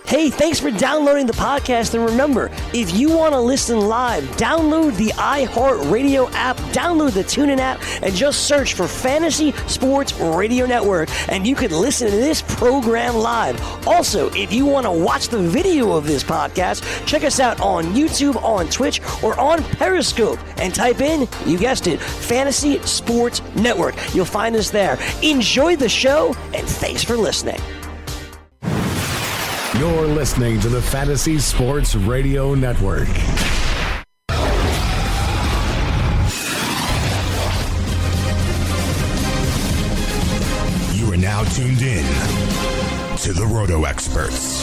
Hey, thanks for downloading the podcast. And remember, if you want to listen live, download the iHeartRadio app, download the TuneIn app, and just search for Fantasy Sports Radio Network, and you can listen to this program live. Also, if you want to watch the video of this podcast, check us out on YouTube, on Twitch, or on Periscope, and type in, you guessed it, Fantasy Sports Network. You'll find us there. Enjoy the show, and thanks for listening. You're listening to the Fantasy Sports Radio Network. You are now tuned in to the Roto Experts.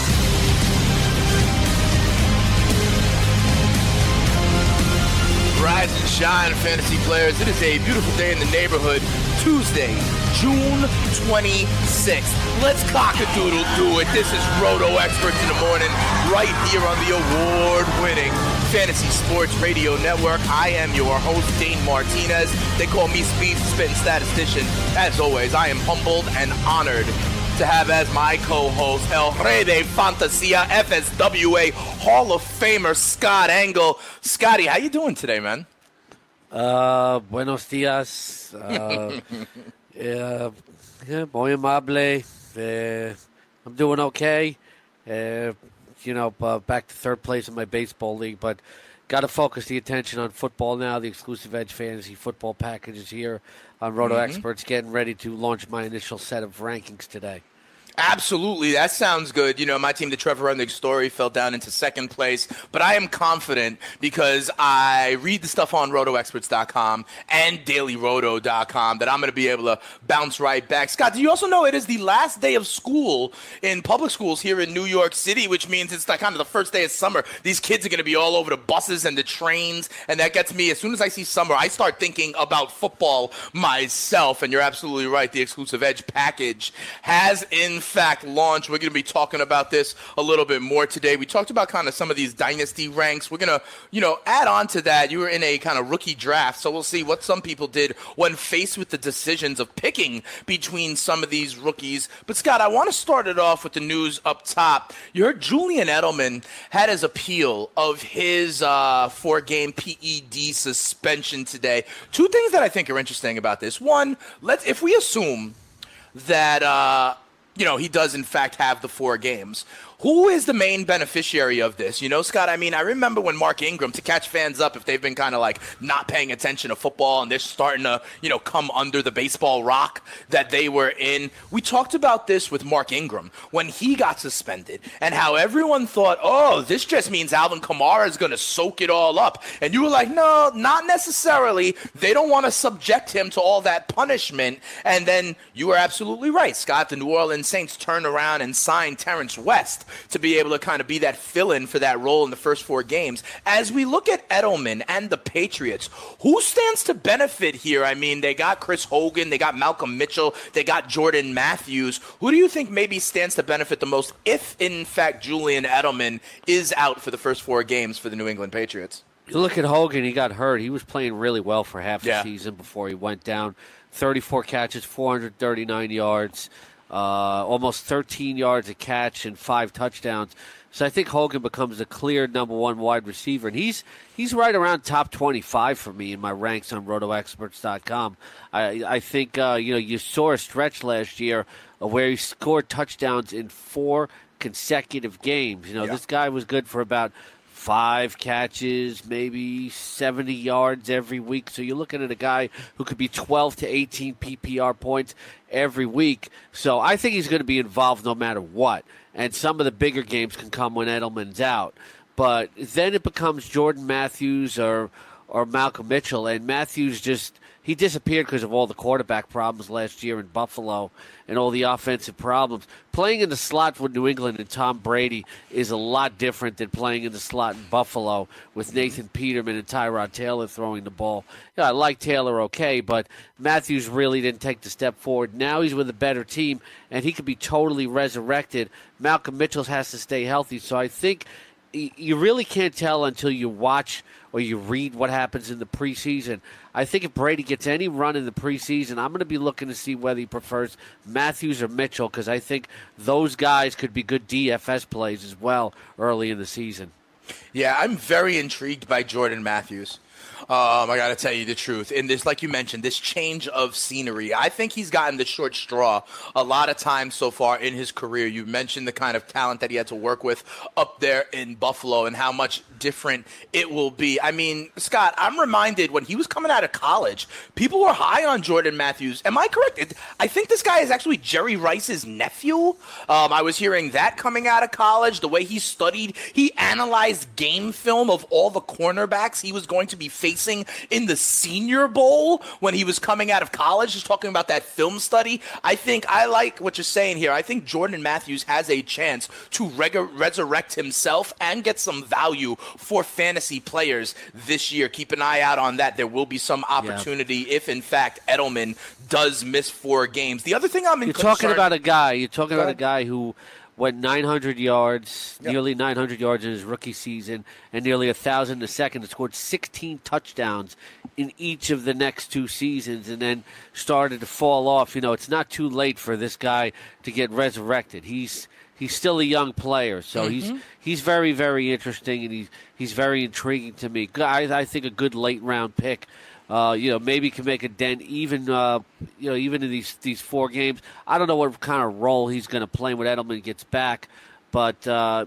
Rise and shine, fantasy players. It is a beautiful day in the neighborhood. Tuesday, June 26th. Let's cock-a-doodle-do it. This is Roto Experts in the morning, right here on the award-winning Fantasy Sports Radio Network. I am your host, Dane Martinez. They call me Speed Spitting Statistician. As always, I am humbled and honored to have as my co-host El Rey de Fantasia, FSWA Hall of Famer Scott Engel. Scotty, how you doing today, man? Buenos dias. Muy amable. I'm doing okay. Back to third place in my baseball league, but got to focus the attention on football now. The exclusive Edge Fantasy Football package is here on Roto Experts, getting ready to launch my initial set of rankings today. Absolutely. That sounds good. You know, my team, the Trevor Rundig Story, fell down into second place, but I am confident because I read the stuff on RotoExperts.com and DailyRoto.com that I'm going to be able to bounce right back. Scott, do you also know it is the last day of school in public schools here in New York City, which means it's like kind of the first day of summer. These kids are going to be all over the buses and the trains, and that gets me, as soon as I see summer, I start thinking about football myself, and you're absolutely right. The exclusive Edge package has, in fact, launched. We're going to be talking about this a little bit more today. We talked about kind of some of these dynasty ranks. We're going to, add on to that. You were in a kind of rookie draft, so we'll see what some people did when faced with the decisions of picking between some of these rookies. But, Scott, I want to start it off with the news up top. You heard Julian Edelman had his appeal of his 4-game PED suspension today. Two things that I think are interesting about this. One, if we assume that he does, in fact, have the 4 games. Who is the main beneficiary of this? Scott, I remember when Mark Ingram, to catch fans up if they've been kind of like not paying attention to football and they're starting to, come under the baseball rock that they were in. We talked about this with Mark Ingram when he got suspended and how everyone thought, oh, this just means Alvin Kamara is going to soak it all up. And you were like, no, not necessarily. They don't want to subject him to all that punishment. And then you were absolutely right, Scott. The New Orleans Saints turned around and signed Terrence West to be able to kind of be that fill-in for that role in the first 4 games. As we look at Edelman and the Patriots, who stands to benefit here? They got Chris Hogan, they got Malcolm Mitchell, they got Jordan Matthews. Who do you think maybe stands to benefit the most if, in fact, Julian Edelman is out for the first 4 games for the New England Patriots? You look at Hogan, he got hurt. He was playing really well for half the season before he went down. 34 catches, 439 yards. Almost 13 yards a catch and 5 touchdowns. So I think Hogan becomes a clear number 1 wide receiver. And he's right around top 25 for me in my ranks on RotoExperts.com. I think, you saw a stretch last year where he scored touchdowns in 4 consecutive games. This guy was good for about 5 catches, maybe 70 yards every week. So you're looking at a guy who could be 12 to 18 PPR points every week. So I think he's going to be involved no matter what. And some of the bigger games can come when Edelman's out. But then it becomes Jordan Matthews or Malcolm Mitchell. And Matthews he disappeared because of all the quarterback problems last year in Buffalo and all the offensive problems. Playing in the slot with New England and Tom Brady is a lot different than playing in the slot in Buffalo with Nathan Peterman and Tyrod Taylor throwing the ball. I like Taylor okay, but Matthews really didn't take the step forward. Now he's with a better team, and he could be totally resurrected. Malcolm Mitchell has to stay healthy, so I think you really can't tell until you watch or you read what happens in the preseason. I think if Brady gets any run in the preseason, I'm going to be looking to see whether he prefers Matthews or Mitchell, because I think those guys could be good DFS plays as well early in the season. Yeah, I'm very intrigued by Jordan Matthews. I got to tell you the truth. In this, like you mentioned, this change of scenery, I think he's gotten the short straw a lot of times so far in his career. You mentioned the kind of talent that he had to work with up there in Buffalo and how much different it will be. I mean, Scott, I'm reminded when he was coming out of college, people were high on Jordan Matthews. Am I correct? I think this guy is actually Jerry Rice's nephew. I was hearing that coming out of college, the way he studied, he analyzed game film of all the cornerbacks he was going to be facing in the Senior Bowl when he was coming out of college, just talking about that film study. I like what you're saying here. I think Jordan Matthews has a chance to resurrect himself and get some value for fantasy players this year. Keep an eye out on that. There will be some opportunity if, in fact, Edelman does miss 4 games. The other thing You're talking about a guy who went 900 yards, nearly 900 yards in his rookie season, and nearly 1,000 a second. He scored 16 touchdowns in each of the next 2 seasons, and then started to fall off. It's not too late for this guy to get resurrected. He's still a young player, so he's very, very interesting, and he's very intriguing to me. I think a good late round pick. Maybe can make a dent even in these 4 games. I don't know what kind of role he's going to play when Edelman gets back, but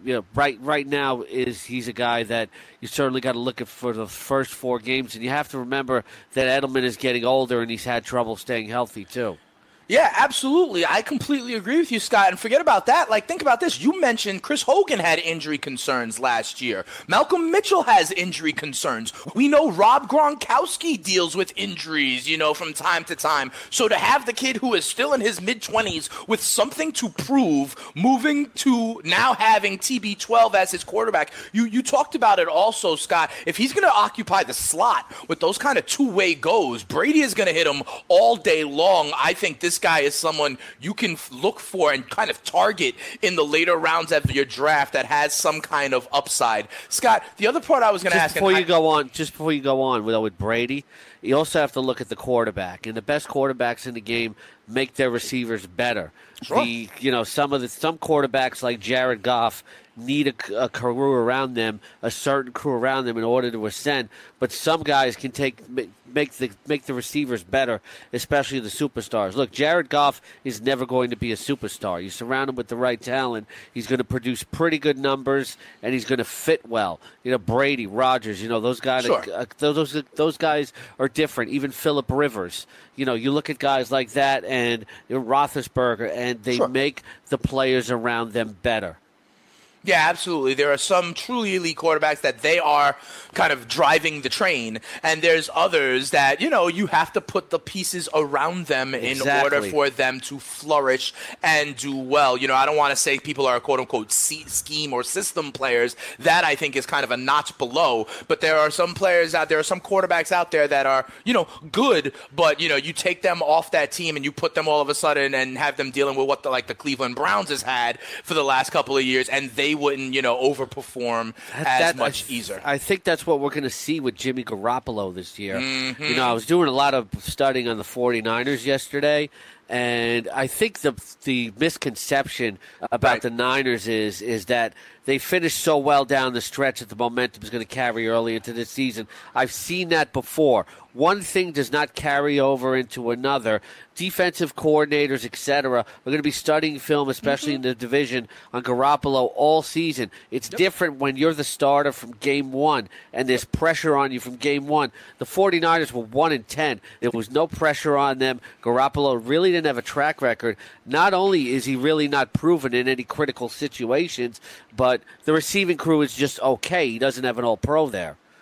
right now he's a guy that you certainly got to look at for the first 4 games, and you have to remember that Edelman is getting older and he's had trouble staying healthy too. Yeah, absolutely. I completely agree with you, Scott. And forget about that. Think about this. You mentioned Chris Hogan had injury concerns last year. Malcolm Mitchell has injury concerns. We know Rob Gronkowski deals with injuries, from time to time. So to have the kid who is still in his mid-20s with something to prove, moving to now having TB12 as his quarterback, you talked about it also, Scott. If he's going to occupy the slot with those kind of two-way goes, Brady is going to hit him all day long. I think this guy is someone you can look for and kind of target in the later rounds of your draft that has some kind of upside. Scott, the other part I was going to ask... Before you go on with Brady, you also have to look at the quarterback. And the best quarterbacks in the game make their receivers better. Sure. Some quarterbacks like Jared Goff need a crew around them, a certain crew around them in order to ascend. But some guys can make the receivers better, especially the superstars. Look, Jared Goff is never going to be a superstar. You surround him with the right talent, he's going to produce pretty good numbers, and he's going to fit well. Brady, Rodgers, those guys. Sure. Those guys are different. Even Phillip Rivers. You look at guys like that and Roethlisberger, and they make the players around them better. Yeah, absolutely. There are some truly elite quarterbacks that they are kind of driving the train, and there's others that, you have to put the pieces around them in order for them to flourish and do well. I don't want to say people are quote-unquote scheme or system players. That, I think, is kind of a notch below, but there are some players out there, some quarterbacks out there that are, good, but, you take them off that team and you put them all of a sudden and have them dealing with what the Cleveland Browns has had for the last couple of years, and they wouldn't, overperform as much either. I think that's what we're going to see with Jimmy Garoppolo this year. Mm-hmm. I was doing a lot of studying on the 49ers yesterday, and I think the misconception about the Niners is that they finished so well down the stretch that the momentum is going to carry early into the season. I've seen that before. One thing does not carry over into another. Defensive coordinators, etc., are going to be studying film, especially in the division, on Garoppolo all season. It's different when you're the starter from game 1 and there's pressure on you from game 1. The 49ers were 1-10. There was no pressure on them. Garoppolo really didn't have a track record. Not only is he really not proven in any critical situations, but the receiving crew is just okay. He doesn't have an all-pro there.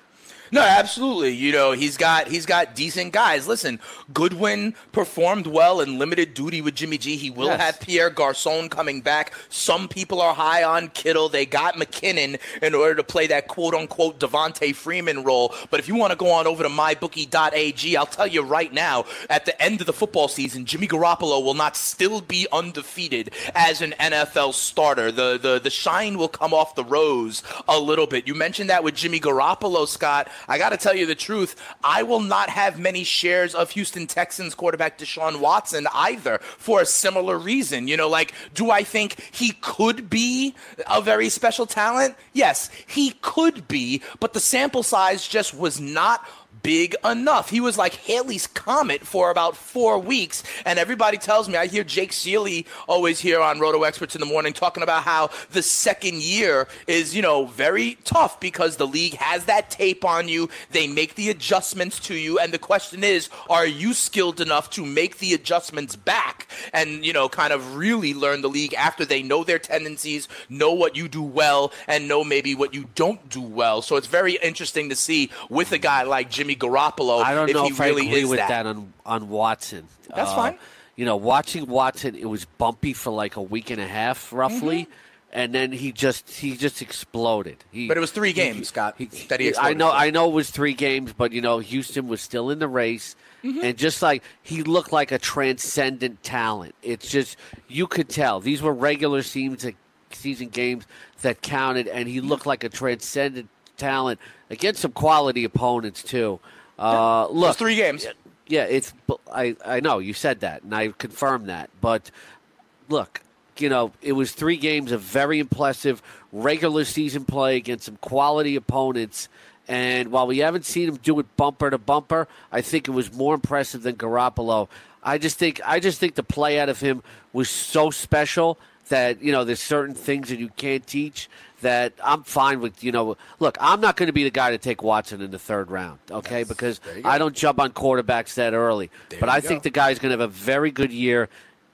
No, absolutely. He's got decent guys. Listen, Goodwin performed well in limited duty with Jimmy G. He will have Pierre Garçon coming back. Some people are high on Kittle. They got McKinnon in order to play that quote-unquote Devontae Freeman role. But if you want to go on over to mybookie.ag, I'll tell you right now, at the end of the football season, Jimmy Garoppolo will not still be undefeated as an NFL starter. The shine will come off the rose a little bit. You mentioned that with Jimmy Garoppolo, Scott. I got to tell you the truth. I will not have many shares of Houston Texans quarterback Deshaun Watson either for a similar reason. Do I think he could be a very special talent? Yes, he could be, but the sample size just was not big enough. He was like Halley's Comet for about 4 weeks, and everybody tells me, I hear Jake Seeley always here on Roto Experts in the morning talking about how the second year is, very tough because the league has that tape on you. They make the adjustments to you, and the question is, are you skilled enough to make the adjustments back and, kind of really learn the league after they know their tendencies, know what you do well, and know maybe what you don't do well. So it's very interesting to see with a guy like Jimmy Garoppolo. I don't know if I agree with that on Watson. That's fine. Watching Watson, it was bumpy for like a week and a half, roughly. Mm-hmm. And then he just exploded. But it was 3 games, Scott, that he exploded. I know it was 3 games, but, Houston was still in the race. Mm-hmm. And just like he looked like a transcendent talent. It's just, you could tell. These were regular season games that counted, and he looked like a transcendent talent against some quality opponents, too. Look, it was 3 games. Yeah, I know. You said that, and I confirmed that. But, look, it was 3 games of very impressive regular season play against some quality opponents. And while we haven't seen him do it bumper to bumper, I think it was more impressive than Garoppolo. I just think the play out of him was so special that, there's certain things that you can't teach that I'm fine with. Look, I'm not going to be the guy to take Watson in the 3rd round, okay, because I don't jump on quarterbacks that early. But I think the guy's going to have a very good year.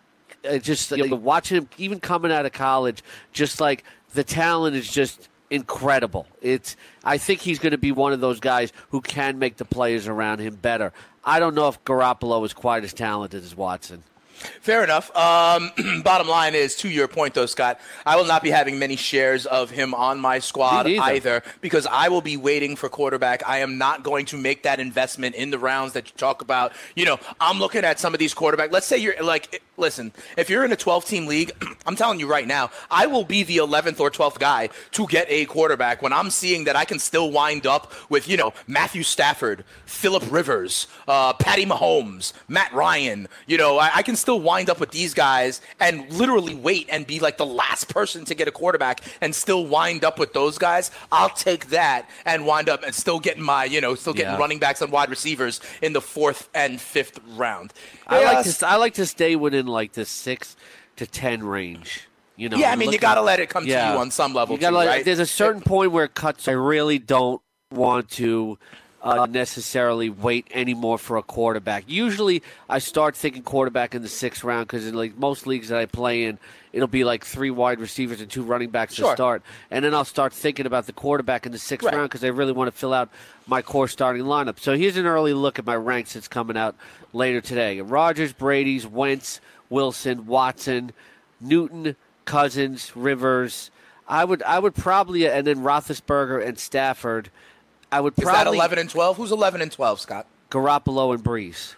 Watching him, even coming out of college, just like the talent is just incredible. I think he's going to be one of those guys who can make the players around him better. I don't know if Garoppolo is quite as talented as Watson. Fair enough. Bottom line is, to your point, though, Scott, I will not be having many shares of him on my squad either because I will be waiting for quarterback. I am not going to make that investment in the rounds that you talk about. I'm looking at some of these quarterbacks. Let's say you're like, listen, if you're in a 12-team league, I'm telling you right now, I will be the 11th or 12th guy to get a quarterback when I'm seeing that I can still wind up with, Matthew Stafford, Phillip Rivers, Patty Mahomes, Matt Ryan. I can still wind up with these guys and literally wait and be like the last person to get a quarterback and still wind up with those guys. I'll take that and wind up and still getting my, getting running backs and wide receivers in the 4th and 5th round. I like to stay within like the 6 to 10 range. You got to let it come to you on some level too, right? There's a certain point where it cuts. I really don't want to necessarily wait anymore for a quarterback. Usually I start thinking quarterback in the 6th round because in like most leagues that I play in, it'll be like 3 wide receivers and 2 running backs to start. And then I'll start thinking about the quarterback in the 6th round because I really want to fill out my core starting lineup. So here's an early look at my ranks that's coming out later today. Rodgers, Brady's, Wentz, Wilson, Watson, Newton, Cousins, Rivers. I would probably, and then Roethlisberger and Stafford. Is that 11 and 12? Who's 11 and 12, Scott? Garoppolo and Breeze.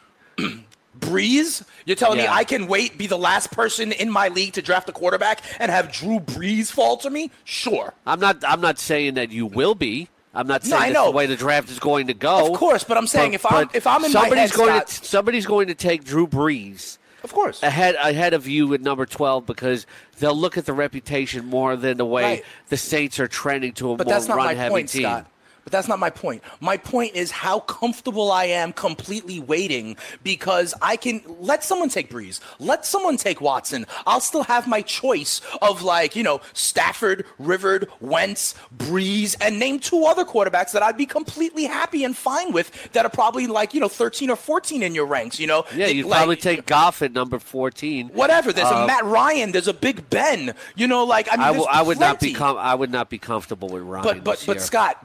Breeze? You're telling me I can be the last person in my league to draft a quarterback and have Drew Brees fall to me? Sure. I'm not saying that you will be. I'm not saying that's the way the draft is going to go. Of course, but I'm saying if I'm in my head, Scott, somebody's going to take Drew Brees. Of course. Ahead of you at number 12 because they'll look at the reputation more than the way the Saints are trending to a more run-heavy team. Scott. But that's not my point. My point is how comfortable I am completely waiting because I can let someone take Breeze. Let someone take Watson. I'll still have my choice of Stafford, Rivers, Wentz, Breeze, and name 2 other quarterbacks that I'd be completely happy and fine with that are probably 13 or 14 in your ranks, Yeah, you'd probably take Goff at number 14. Whatever. There's a Matt Ryan. There's a Big Ben. I would not be comfortable with Ryan this year. But Scott, the point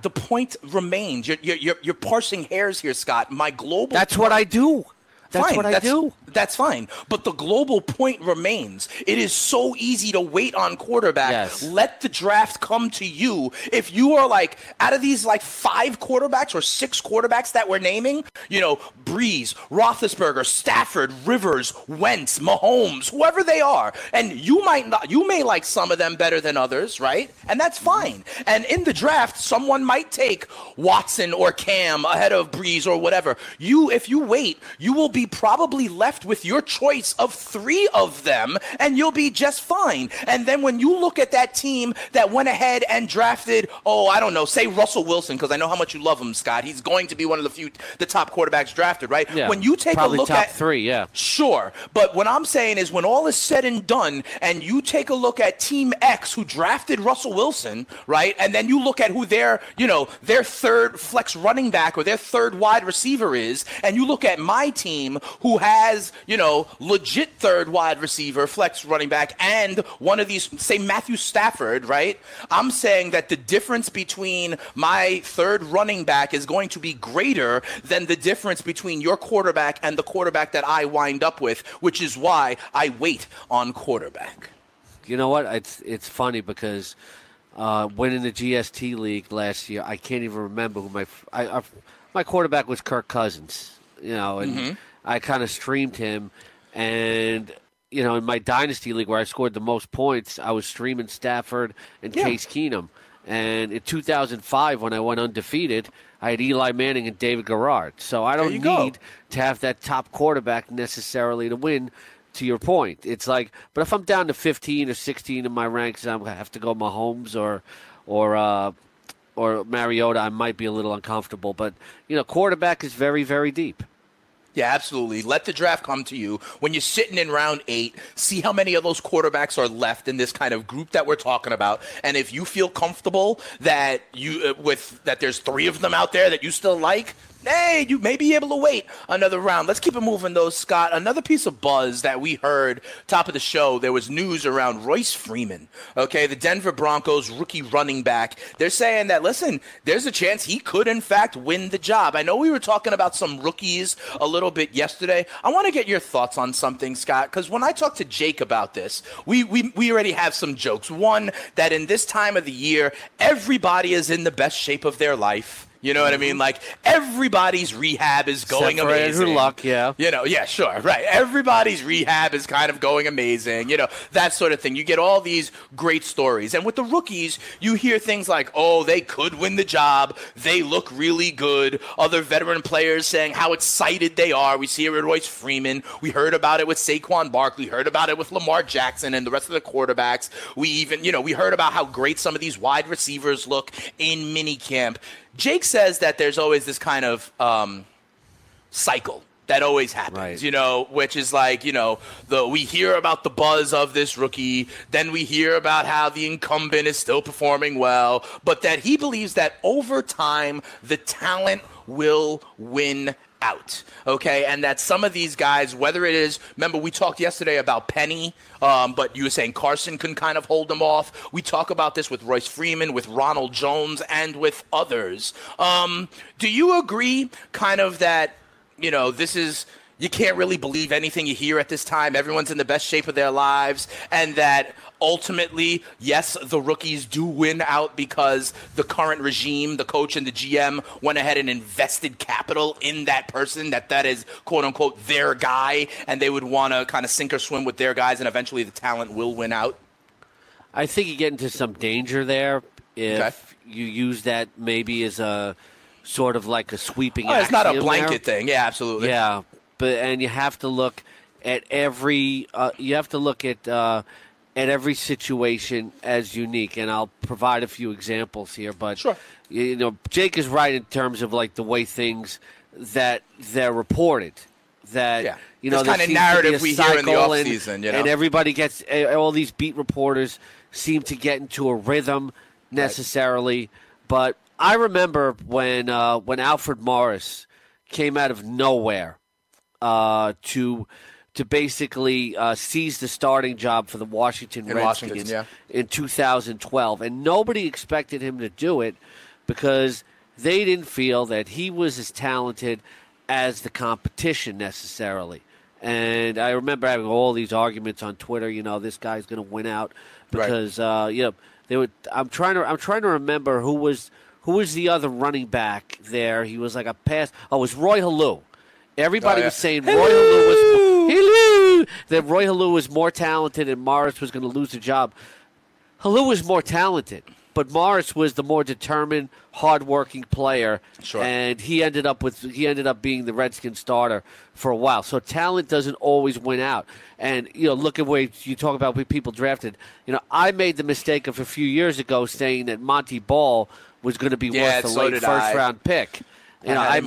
point remains. You're parsing hairs here, Scott. My global. That's what I do. That's what I do. That's fine. But the global point remains. It is so easy to wait on quarterback. Yes. Let the draft come to you. If you are like, out of these like 5 quarterbacks or 6 quarterbacks that we're naming, Breeze, Roethlisberger, Stafford, Rivers, Wentz, Mahomes, whoever they are, and you may like some of them better than others, right? And that's fine. And in the draft, someone might take Watson or Cam ahead of Breeze or whatever. If you wait, you will be probably left with your choice of 3 of them, and you'll be just fine. And then when you look at that team that went ahead and drafted, say Russell Wilson, because I know how much you love him, Scott. He's going to be one of the top quarterbacks drafted, right? Yeah, when you take a look top at 3, yeah. Sure. But what I'm saying is when all is said and done, and you take a look at Team X who drafted Russell Wilson, right? And then you look at who their third flex running back or their third wide receiver is, and you look at my team who has, legit third wide receiver, flex running back, and one of these, say Matthew Stafford, right? I'm saying that the difference between my third running back is going to be greater than the difference between your quarterback and the quarterback that I wind up with, which is why I wait on quarterback. You know what? It's funny because winning the GST league last year, I can't even remember who my quarterback was. Kirk Cousins, and I kind of streamed him, and in my dynasty league where I scored the most points, I was streaming Stafford and Case Keenum. And in 2005, when I went undefeated, I had Eli Manning and David Garrard. So I don't need to have that top quarterback necessarily to win. To your point, it's like, but if I'm down to 15 or 16 in my ranks, I'm gonna have to go Mahomes or Mariota. I might be a little uncomfortable, but quarterback is very, very deep. Yeah, absolutely. Let the draft come to you. When you're sitting in round 8, see how many of those quarterbacks are left in this kind of group that we're talking about. And if you feel comfortable that that there's 3 of them out there that you still like, hey, you may be able to wait another round. Let's keep it moving, though, Scott. Another piece of buzz that we heard top of the show, there was news around Royce Freeman, okay, the Denver Broncos rookie running back. They're saying that, listen, there's a chance he could, in fact, win the job. I know we were talking about some rookies a little bit yesterday. I want to get your thoughts on something, Scott, because when I talked to Jake about this, we already have some jokes. One, that in this time of the year, everybody is in the best shape of their life. You know what I mean? Like, everybody's rehab is going amazing. Andrew Luck, yeah. Yeah, sure, right. Everybody's rehab is kind of going amazing, that sort of thing. You get all these great stories. And with the rookies, you hear things like, oh, they could win the job. They look really good. Other veteran players saying how excited they are. We see it with Royce Freeman. We heard about it with Saquon Barkley. Heard about it with Lamar Jackson and the rest of the quarterbacks. We even, we heard about how great some of these wide receivers look in minicamp. Jake says that there's always this kind of cycle that always happens, right. Which is like, we hear about the buzz of this rookie, then we hear about how the incumbent is still performing well, but that he believes that over time the talent will win out, okay? And that some of these guys, whether it is, remember we talked yesterday about Penny, but you were saying Carson can kind of hold them off. We talk about this with Royce Freeman, with Ronald Jones, and with others. Do you agree kind of that, this is, you can't really believe anything you hear at this time. Everyone's in the best shape of their lives, and that ultimately, yes, the rookies do win out because the current regime, the coach and the GM, went ahead and invested capital in that person, that is, quote-unquote, their guy, and they would want to kind of sink or swim with their guys, and eventually the talent will win out? I think you get into some danger there if you use that maybe as a sort of like a sweeping axiom. It's not a blanket thing. Yeah, absolutely. Yeah, and you have to look at every every situation as unique, and I'll provide a few examples here. But sure. Jake is right in terms of like the way things that they're reported. That this kind of narrative we hear in the offseason, and everybody gets all these beat reporters seem to get into a rhythm necessarily. Right. But I remember when Alfred Morris came out of nowhere to basically seize the starting job for the Washington Redskins in 2012. And nobody expected him to do it because they didn't feel that he was as talented as the competition necessarily. And I remember having all these arguments on Twitter. This guy's going to win out because they would. I'm trying to remember who was the other running back there. He was like a pass. Oh, it was Roy Halou. Everybody was saying Roy Halou was more talented and Morris was going to lose the job. Halou was more talented, but Morris was the more determined, hardworking player, and he ended up being the Redskins starter for a while. So talent doesn't always win out. And look at where you talk about where people drafted. I made the mistake of a few years ago saying that Monty Ball was going to be worth a late first round pick. I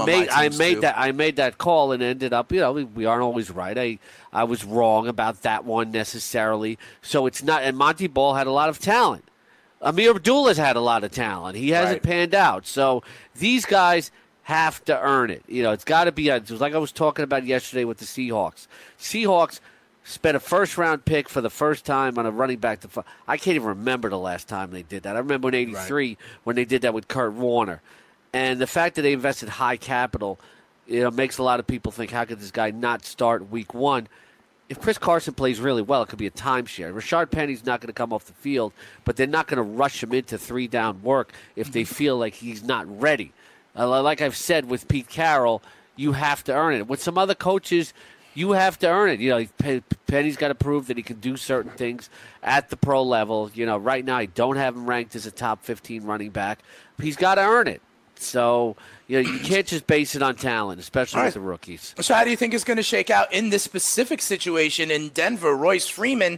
made that call and ended up. We aren't always right. I was wrong about that one necessarily. So it's not. And Monty Ball had a lot of talent. Amir Abdullah's had a lot of talent. He hasn't panned out. So these guys have to earn it. It's got to be. It was like I was talking about yesterday with the Seahawks. Seahawks spent a first-round pick for the first time on a running back. I can't even remember the last time they did that. I remember in '83 when they did that with Kurt Warner. And the fact that they invested high capital, makes a lot of people think, how could this guy not start week one? If Chris Carson plays really well, it could be a timeshare. Rashard Penny's not going to come off the field, but they're not going to rush him into 3-down work if they feel like he's not ready. Like I've said with Pete Carroll, you have to earn it. With some other coaches, you have to earn it. Penny's got to prove that he can do certain things at the pro level. Right now I don't have him ranked as a top 15 running back. He's got to earn it. So, you can't just base it on talent, especially with the rookies. So how do you think it's going to shake out in this specific situation in Denver? Royce Freeman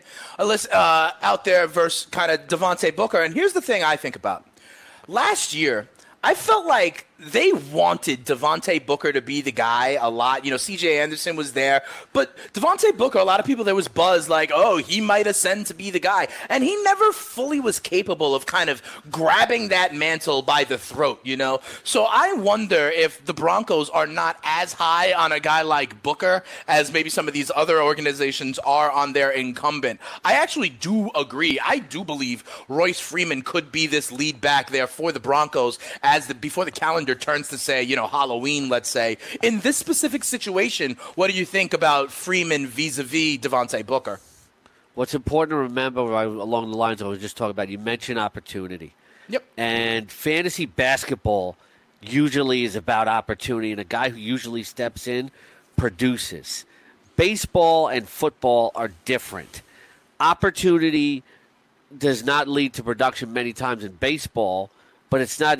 out there versus kind of Devontae Booker. And here's the thing I think about. Last year, I felt like they wanted Devontae Booker to be the guy a lot. C.J. Anderson was there. But Devontae Booker, a lot of people, there was buzz like, oh, he might ascend to be the guy. And he never fully was capable of kind of grabbing that mantle by the throat, So I wonder if the Broncos are not as high on a guy like Booker as maybe some of these other organizations are on their incumbent. I actually do agree. I do believe Royce Freeman could be this lead back there for the Broncos before the calendar turns to say, Halloween, let's say. In this specific situation, what do you think about Freeman vis-a-vis Devontae Booker? What's important to remember along the lines I was just talking about, you mentioned opportunity. Yep. And fantasy basketball usually is about opportunity, and a guy who usually steps in produces. Baseball and football are different. Opportunity does not lead to production many times in baseball, but it's not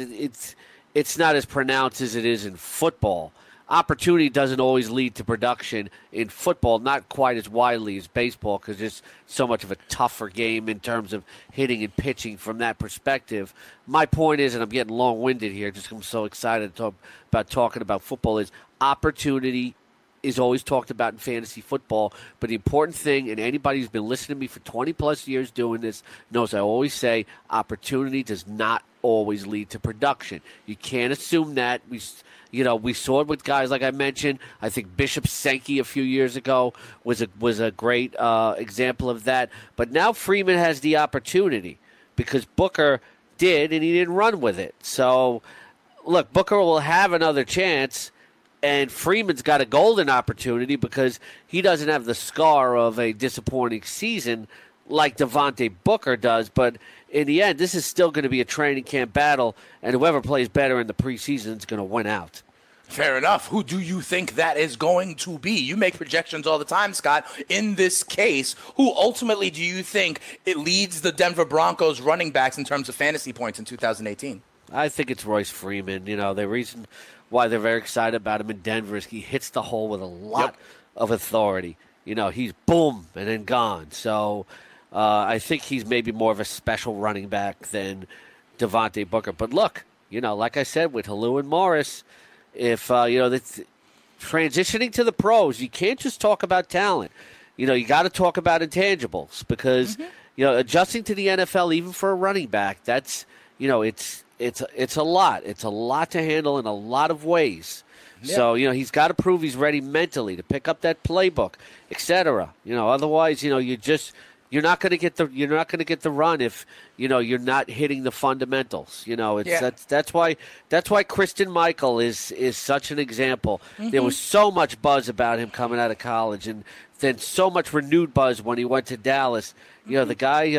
as pronounced as it is in football. Opportunity doesn't always lead to production in football, not quite as widely as baseball because it's so much of a tougher game in terms of hitting and pitching from that perspective. My point is, and I'm getting long-winded here just because I'm so excited to talking about football, is opportunity is always talked about in fantasy football, but the important thing, and anybody who's been listening to me for 20-plus years doing this knows I always say opportunity does not always lead to production. You can't assume that. We saw it with guys like I mentioned. I think Bishop Sankey a few years ago was a great example of that. But now Freeman has the opportunity because Booker did, and he didn't run with it. So, look, Booker will have another chance, and Freeman's got a golden opportunity because he doesn't have the scar of a disappointing season like Devontae Booker does. But in the end, this is still going to be a training camp battle, and whoever plays better in the preseason is going to win out. Fair enough. Who do you think that is going to be? You make projections all the time, Scott. In this case, who ultimately do you think it leads the Denver Broncos running backs in terms of fantasy points in 2018? I think it's Royce Freeman. The reason why they're very excited about him in Denver is he hits the hole with a lot of authority. He's boom and then gone. So I think he's maybe more of a special running back than Devontae Booker. But look, like I said, with Halou and Morris, if, that's transitioning to the pros, you can't just talk about talent. You got to talk about intangibles because, adjusting to the NFL, even for a running back, that's, it's a lot. It's a lot to handle in a lot of ways. Yep. So, he's got to prove he's ready mentally to pick up that playbook, etc. Otherwise, you're you're not going to get the run if you're not hitting the fundamentals. That's why Christine Michael is such an example. Mm-hmm. There was so much buzz about him coming out of college, and then so much renewed buzz when he went to Dallas. The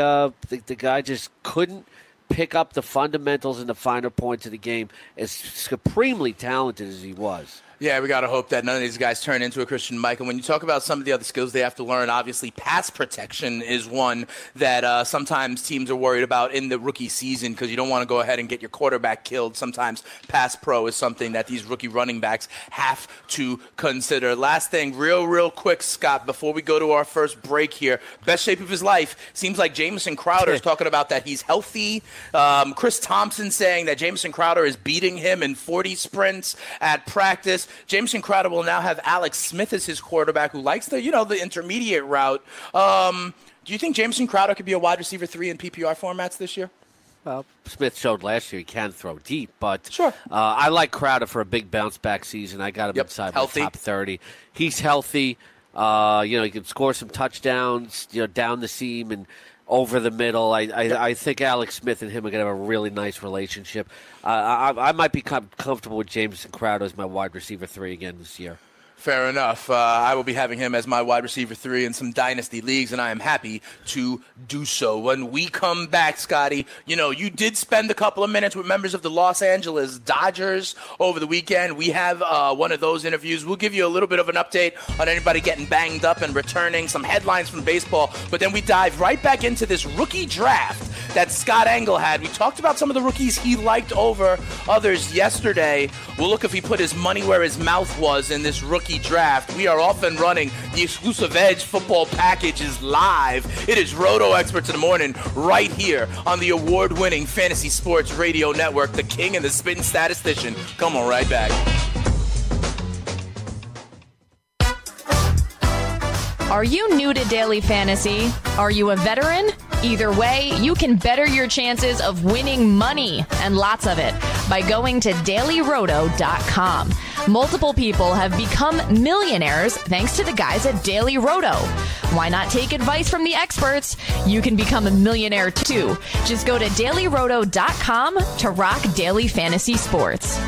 guy just couldn't pick up the fundamentals and the finer points of the game, as supremely talented as he was. Yeah, we got to hope that none of these guys turn into a Christine Michael. When you talk about some of the other skills they have to learn, obviously pass protection is one that sometimes teams are worried about in the rookie season because you don't want to go ahead and get your quarterback killed. Sometimes pass pro is something that these rookie running backs have to consider. Last thing, real quick, Scott, before we go to our first break here, best shape of his life. Seems like Jamison Crowder is talking about that he's healthy. Chris Thompson saying that Jamison Crowder is beating him in 40 sprints at practice. Jamison Crowder will now have Alex Smith as his quarterback, who likes the intermediate route. Do you think Jamison Crowder could be a wide receiver 3 in PPR formats this year? Well, Smith showed last year he can throw deep, but sure. I like Crowder for a big bounce back season. I got him inside my top 30. He's healthy. He can score some touchdowns, down the seam and over the middle. I think Alex Smith and him are going to have a really nice relationship. I might be comfortable with Jamison Crowder as my wide receiver 3 again this year. Fair enough. I will be having him as my wide receiver 3 in some dynasty leagues, and I am happy to do so. When we come back, Scotty, you did spend a couple of minutes with members of the Los Angeles Dodgers over the weekend. We have one of those interviews. We'll give you a little bit of an update on anybody getting banged up and returning, some headlines from baseball, but then we dive right back into this rookie draft that Scott Engel had. We talked about some of the rookies he liked over others yesterday. We'll look if he put his money where his mouth was in this rookie draft. We are off and running. The exclusive Edge football package is live. It is Roto Experts in the Morning right here on the award-winning Fantasy Sports Radio Network, the king and the spitting statistician. Come on, right back. Are you new to daily fantasy? Are you a veteran? Either way, you can better your chances of winning money, and lots of it, by going to dailyroto.com. Multiple people have become millionaires thanks to the guys at Daily Roto. Why not take advice from the experts? You can become a millionaire too. Just go to dailyroto.com to rock daily fantasy sports.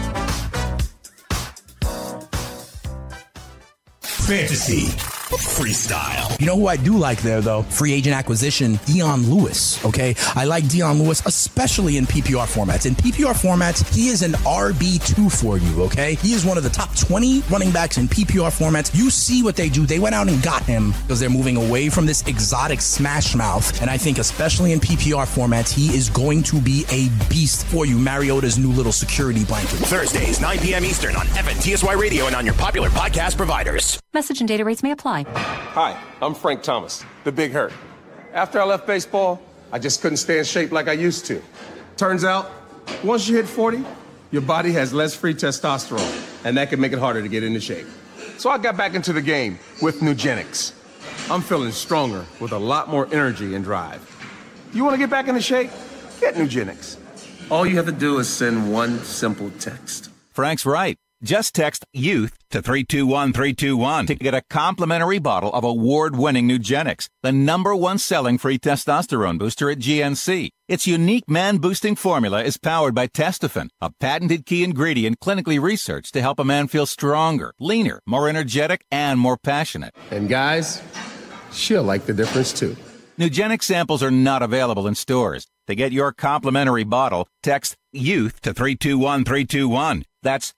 Fantasy Freestyle. You know who I do like there, though? Free agent acquisition, Dion Lewis, okay? I like Dion Lewis, especially in PPR formats. In PPR formats, he is an RB2 for you, okay? He is one of the top 20 running backs in PPR formats. You see what they do. They went out and got him because they're moving away from this exotic smash mouth. And I think especially in PPR formats, he is going to be a beast for you. Mariota's new little security blanket. Thursdays, 9 p.m. Eastern on FNTSY Radio and on your popular podcast providers. Message and data rates may apply. Hi, I'm Frank Thomas, the Big Hurt. After I left baseball, I just couldn't stay in shape like I used to. Turns out, once you hit 40, your body has less free testosterone, and that can make it harder to get into shape. So I got back into the game with Nugenix. I'm feeling stronger with a lot more energy and drive. You want to get back into shape? Get Nugenix. All you have to do is send one simple text. Frank's right. Just text YOUTH to 321-321 to get a complimentary bottle of award-winning Nugenix, the #1 selling free testosterone booster at GNC. Its unique man-boosting formula is powered by Testofen, a patented key ingredient clinically researched to help a man feel stronger, leaner, more energetic, and more passionate. And guys, she'll like the difference too. Nugenix samples are not available in stores. To get your complimentary bottle, text YOUTH to 321-321. That's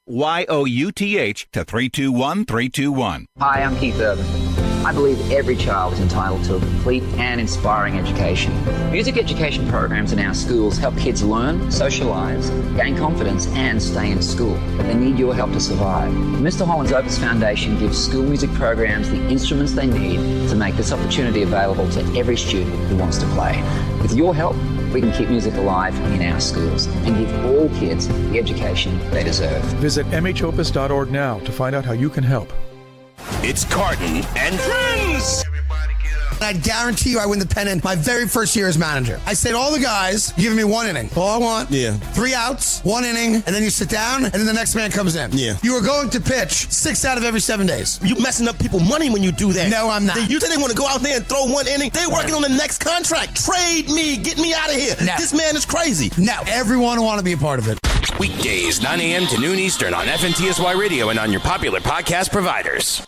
YOUTH to 321-321. Hi, I'm Keith Urban. I believe every child is entitled to a complete and inspiring education. Music education programs in our schools help kids learn, socialize, gain confidence, and stay in school. But they need your help to survive. The Mr. Holland's Opus Foundation gives school music programs the instruments they need to make this opportunity available to every student who wants to play. With your help, we can keep music alive in our schools and give all kids the education they deserve. Visit mhopus.org now to find out how you can help. It's Carton and Friends. Everybody get up. And I guarantee you I win the pennant my very first year as manager. I say to all the guys, you're giving me 1 inning. All I want, 3 outs, 1 inning, and then you sit down, and then the next man comes in. Yeah. You are going to pitch 6 out of every 7 days. You messing up people money when you do that. No, I'm not. You say they want to go out there and throw 1 inning? They're working on the next contract. Trade me. Get me out of here. No. This man is crazy. No. Everyone will want to be a part of it. Weekdays, 9 a.m. to noon Eastern on FNTSY Radio and on your popular podcast providers.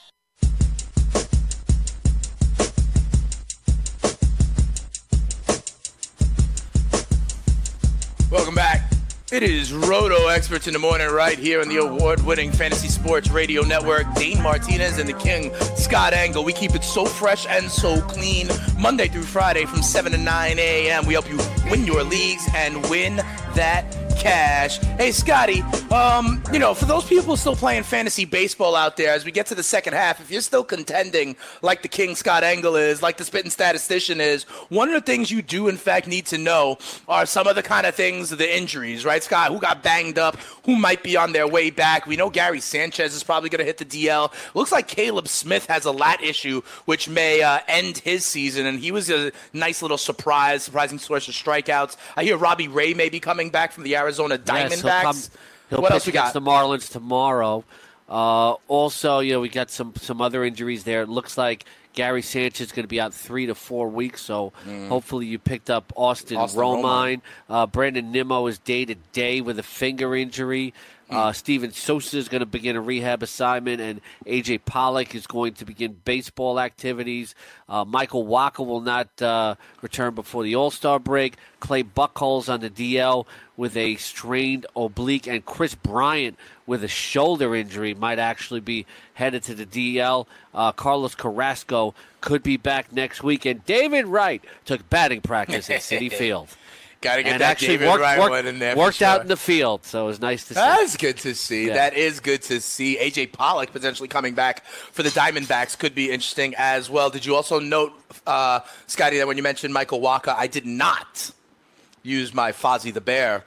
Welcome back. It is Roto Experts in the Morning right here on the award-winning Fantasy Sports Radio Network. Dane Martinez and the King, Scott Engel. We keep it so fresh and so clean Monday through Friday from 7 to 9 a.m. We help you win your leagues and win that cash. Hey, Scotty, for those people still playing fantasy baseball out there, as we get to the second half, if you're still contending like the King Scott Engel is, like the Spittin' Statistician is, one of the things you do, in fact, need to know are some of the kind of things, the injuries, right, Scott? Who got banged up? Who might be on their way back? We know Gary Sanchez is probably going to hit the DL. Looks like Caleb Smith has a lat issue, which may end his season, and he was a nice little surprising source of strikeouts. I hear Robbie Ray may be coming back from the Arizona Diamondbacks. He'll what pitch else we got? Against the Marlins tomorrow. Also, we got some other injuries there. It looks like Gary Sanchez is going to be out 3 to 4 weeks, so hopefully you picked up Austin Romine. Brandon Nimmo is day-to-day with a finger injury. Steven Sosa is going to begin a rehab assignment, and A.J. Pollock is going to begin baseball activities. Michael Wacha will not return before the All-Star break. Clay Buchholz on the DL with a strained oblique, and Chris Bryant with a shoulder injury might actually be headed to the DL. Carlos Carrasco could be back next week, and David Wright took batting practice at Citi Field. Got to get and that actually David Wright one in there. Worked out in the field, so it was nice to see. That's good to see. Yeah. That is good to see. A.J. Pollock potentially coming back for the Diamondbacks could be interesting as well. Did you also note, Scotty, that when you mentioned Michael Wacha, I did not use my Fozzie the Bear,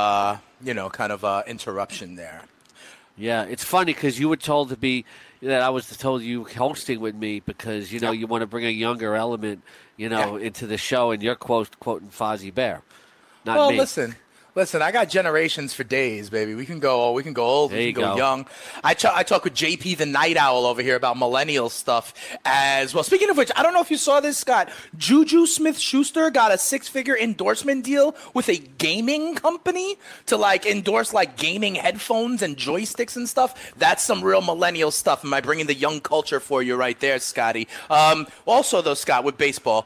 interruption there. Yeah, it's funny because you were told that I was told you hosting with me because, you want to bring a younger element, into the show, and you're quoting Fozzie Bear. Not me. Listen, I got generations for days, baby. We can go old, we can go young. I talk with JP the Night Owl over here about millennial stuff as well. Speaking of which, I don't know if you saw this, Scott. Juju Smith-Schuster got a 6-figure endorsement deal with a gaming company to endorse gaming headphones and joysticks and stuff. That's some real millennial stuff. Am I bringing the young culture for you right there, Scotty? Also, though, Scott, with baseball,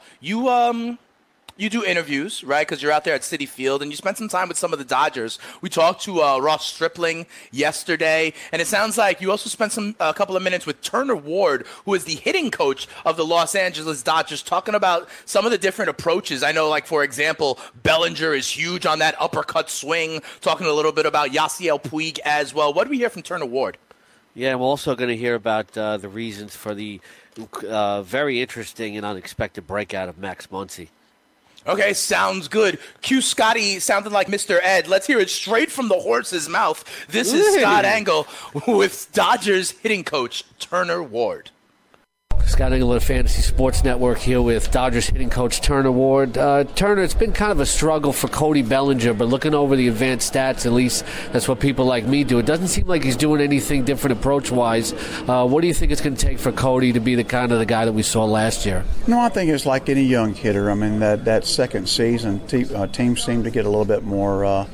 you do interviews, right, because you're out there at Citi Field, and you spent some time with some of the Dodgers. We talked to Ross Stripling yesterday, and it sounds like you also spent a couple of minutes with Turner Ward, who is the hitting coach of the Los Angeles Dodgers, talking about some of the different approaches. I know, for example, Bellinger is huge on that uppercut swing, talking a little bit about Yasiel Puig as well. What do we hear from Turner Ward? Yeah, I'm also going to hear about the reasons for the very interesting and unexpected breakout of Max Muncy. Okay, sounds good. Q Scotty sounded like Mr. Ed. Let's hear it straight from the horse's mouth. This is Scott Engel with Dodgers hitting coach Turner Ward. Scott Engel of Fantasy Sports Network here with Dodgers hitting coach Turner Ward. Turner, it's been kind of a struggle for Cody Bellinger, but looking over the advanced stats, at least that's what people like me do. It doesn't seem like he's doing anything different approach-wise. What do you think it's going to take for Cody to be the guy that we saw last year? No, I think it's like any young hitter. I mean, that second season, teams seem to get a little bit more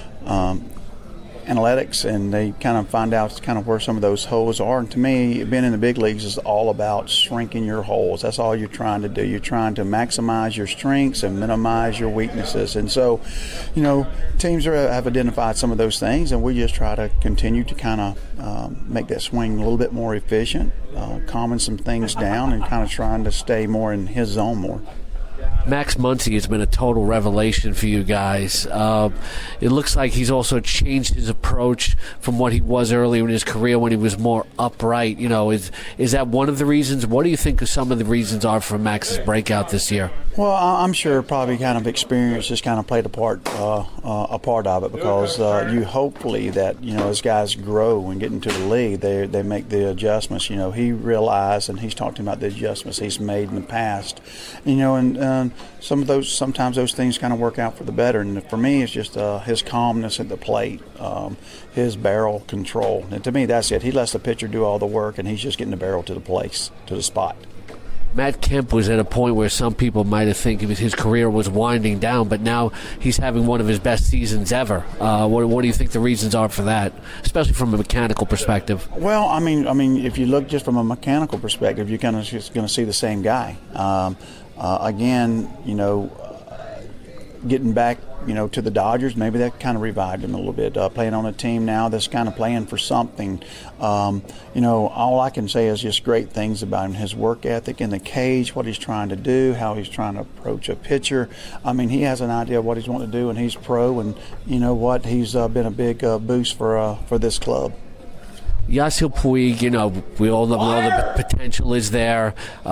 analytics, and they kind of find out kind of where some of those holes are. And to me, being in the big leagues is all about shrinking your holes. That's all you're trying to do. You're trying to maximize your strengths and minimize your weaknesses. And so, teams have identified some of those things, and we just try to continue to kind of make that swing a little bit more efficient, calming some things down, and kind of trying to stay more in his zone more. Max Muncy has been a total revelation for you guys. It looks like he's also changed his approach from what he was earlier in his career when he was more upright. Is that one of the reasons? What do you think some of the reasons are for Max's breakout this year? Well, I'm sure probably kind of experience just kind of played a part of it, because you hopefully that as guys grow and get into the league, they make the adjustments. He realized, and he's talking about the adjustments he's made in the past. And sometimes those things kind of work out for the better. And for me, it's just his calmness at the plate, his barrel control. And to me, that's it. He lets the pitcher do all the work, and he's just getting the barrel to the place, to the spot. Matt Kemp was at a point where some people might have think his career was winding down, but now he's having one of his best seasons ever. What do you think the reasons are for that, especially from a mechanical perspective? Well, I mean, if you look just from a mechanical perspective, you're just going to see the same guy. Again, getting back, to the Dodgers, maybe that kind of revived him a little bit. Playing on a team now that's kind of playing for something. All I can say is just great things about him, his work ethic in the cage, what he's trying to do, how he's trying to approach a pitcher. I mean, he has an idea of what he's wanting to do, and he's pro, and you know what? He's been a big boost for this club. Yasiel Puig, we all know the potential is there.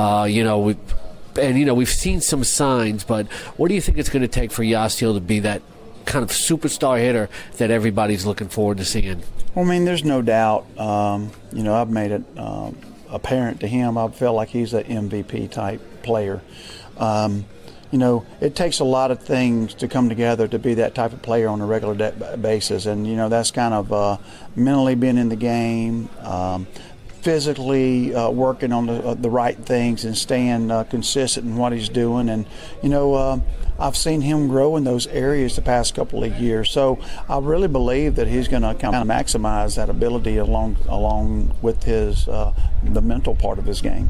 We've seen some signs, but what do you think it's going to take for Yasiel to be that kind of superstar hitter that everybody's looking forward to seeing? Well, I mean, there's no doubt. I've made it apparent to him. I feel like he's an MVP type player. It takes a lot of things to come together to be that type of player on a regular basis, and that's kind of mentally being in the game. Physically working on the right things and staying consistent in what he's doing. And, I've seen him grow in those areas the past couple of years. So I really believe that he's going to kind of maximize that ability along with his the mental part of his game.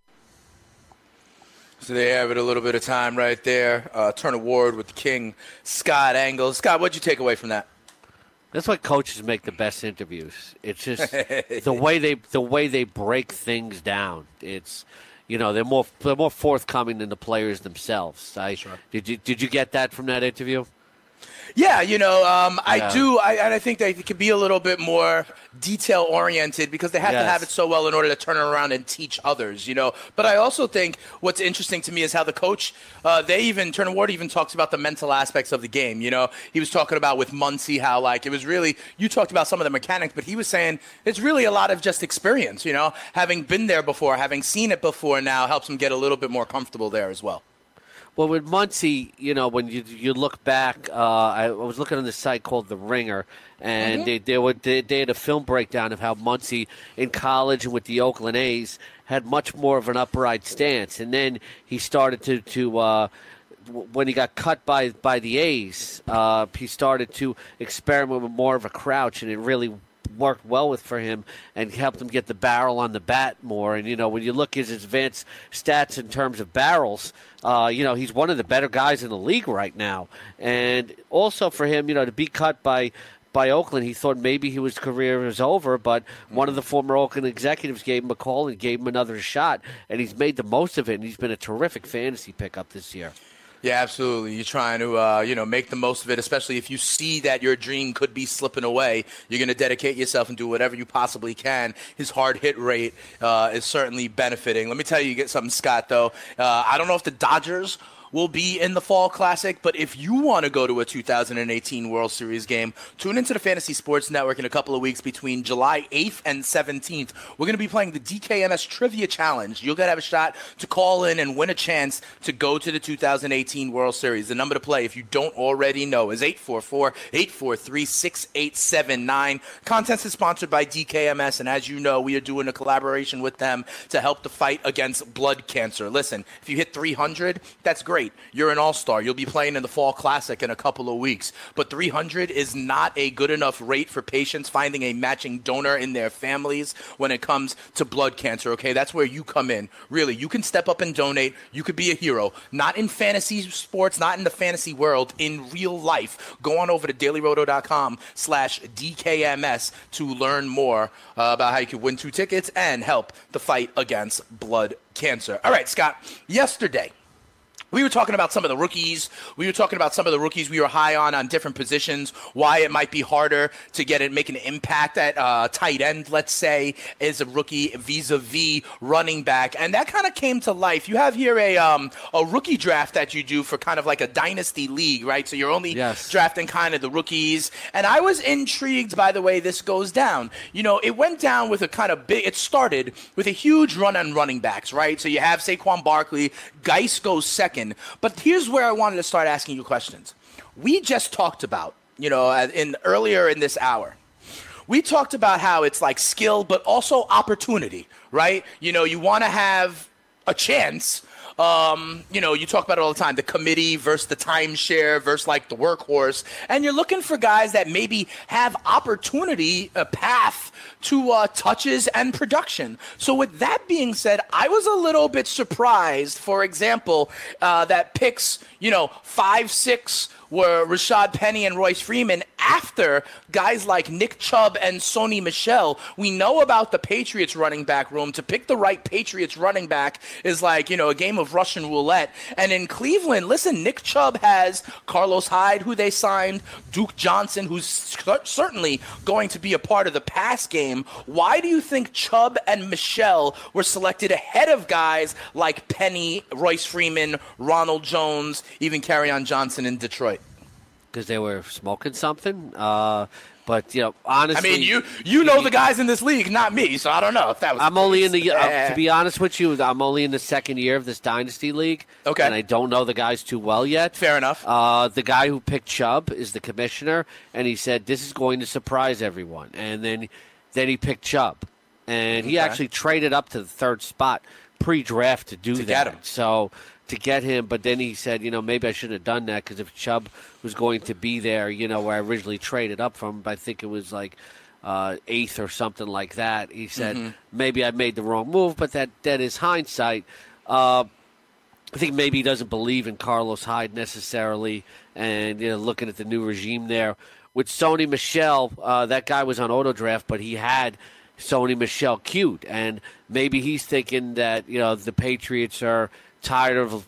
So they have it, a little bit of time right there. Turner Ward with the King, Scott Engel. Scott, what'd you take away from that? That's why coaches make the best interviews. It's just the way they break things down. It's they're more forthcoming than the players themselves. Sure. Did you get that from that interview? Yeah, I do. I think they can be a little bit more detail-oriented because they have to have it so well in order to turn it around and teach others, But I also think what's interesting to me is how the coach, Turner Ward even talks about the mental aspects of the game, He was talking about with Muncy how, it was really, you talked about some of the mechanics, but he was saying it's really a lot of just experience, Having been there before, having seen it before now helps him get a little bit more comfortable there as well. Well, with Muncy, when you look back, I was looking on this site called The Ringer, and they had a film breakdown of how Muncy in college and with the Oakland A's had much more of an upright stance, and then he started to when he got cut by the A's, he started to experiment with more of a crouch, and it really worked well for him and helped him get the barrel on the bat more. And, when you look at his advanced stats in terms of barrels, he's one of the better guys in the league right now. And also for him, to be cut by Oakland, he thought maybe his career was over, but one of the former Oakland executives gave him a call and gave him another shot, and he's made the most of it, and he's been a terrific fantasy pickup this year. Yeah, absolutely. You're trying to, make the most of it, especially if you see that your dream could be slipping away. You're going to dedicate yourself and do whatever you possibly can. His hard hit rate is certainly benefiting. Let me tell you, get something, Scott, though. I don't know if the Dodgers will be in the Fall Classic, but if you want to go to a 2018 World Series game, tune into the Fantasy Sports Network in a couple of weeks between July 8th and 17th. We're going to be playing the DKMS Trivia Challenge. You're going to have a shot to call in and win a chance to go to the 2018 World Series. The number to play, if you don't already know, is 844-843-6879. Contest is sponsored by DKMS, and as you know, we are doing a collaboration with them to help the fight against blood cancer. Listen, if you hit 300, that's great. You're an all-star. You'll be playing in the Fall Classic in a couple of weeks. But 300 is not a good enough rate for patients finding a matching donor in their families when it comes to blood cancer, okay? That's where you come in. Really, you can step up and donate. You could be a hero. Not in fantasy sports, not in the fantasy world, in real life. Go on over to dailyroto.com/DKMS to learn more about how you can win 2 tickets and help the fight against blood cancer. All right, Scott, yesterday, We were talking about some of the rookies. We were high on different positions, why it might be harder to make an impact at tight end, let's say, as a rookie vis-a-vis running back. And that kind of came to life. You have here a rookie draft that you do for kind of like a dynasty league, right? So you're only drafting kind of the rookies. And I was intrigued by the way this goes down. It went down with a kind of it started with a huge run on running backs, right? So you have Saquon Barkley, Geis goes second. But here's where I wanted to start asking you questions. We just talked about, earlier in this hour, we talked about how it's like skill, but also opportunity, right? You want to have a chance. You talk about it all the time, the committee versus the timeshare versus like the workhorse. And you're looking for guys that maybe have opportunity, a path to touches and production. So with that being said, I was a little bit surprised, for example, that picks, 5, 6 were Rashad Penny and Royce Freeman after guys like Nick Chubb and Sony Michel. We know about the Patriots running back room. To pick the right Patriots running back is like, a game of Russian roulette. And in Cleveland, listen, Nick Chubb has Carlos Hyde, who they signed, Duke Johnson, who's certainly going to be a part of the pass game. Why do you think Chubb and Michel were selected ahead of guys like Penny, Royce Freeman, Ronald Jones, even Kerryon Johnson in Detroit? Because they were smoking something. But honestly, I mean, you know the guys in this league, not me. So I don't know if that was. I'm only in the. To be honest with you, I'm only in the second year of this dynasty league. Okay. And I don't know the guys too well yet. Fair enough. The guy who picked Chubb is the commissioner, and he said this is going to surprise everyone. And then he picked Chubb, and he actually traded up to the third spot pre-draft to do that. Get him. So. To get him, but then he said, maybe I shouldn't have done that because if Chubb was going to be there, where I originally traded up from, I think it was like 8th or something like that. He said, maybe I made the wrong move, but that is hindsight. I think maybe he doesn't believe in Carlos Hyde necessarily, and looking at the new regime there. With Sony Michel, that guy was on auto draft, but he had Sony Michel queued, and maybe he's thinking that, the Patriots are tired of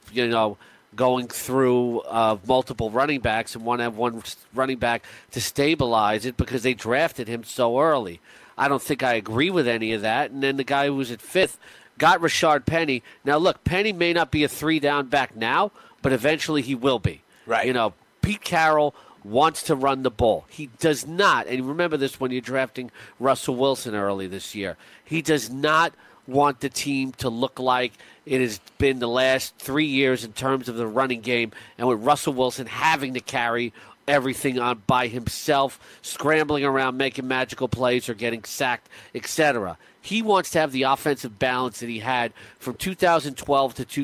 going through multiple running backs and want to have one running back to stabilize it because they drafted him so early. I don't think I agree with any of that. And then the guy who was at 5th got Rashad Penny. Now look, Penny may not be a 3-down back now, but eventually he will be. Right. Pete Carroll wants to run the ball. He does not, and remember this when you're drafting Russell Wilson early this year, he does not want the team to look like it has been the last 3 years in terms of the running game, and with Russell Wilson having to carry everything on by himself, scrambling around, making magical plays or getting sacked, etc. He wants to have the offensive balance that he had from 2012 to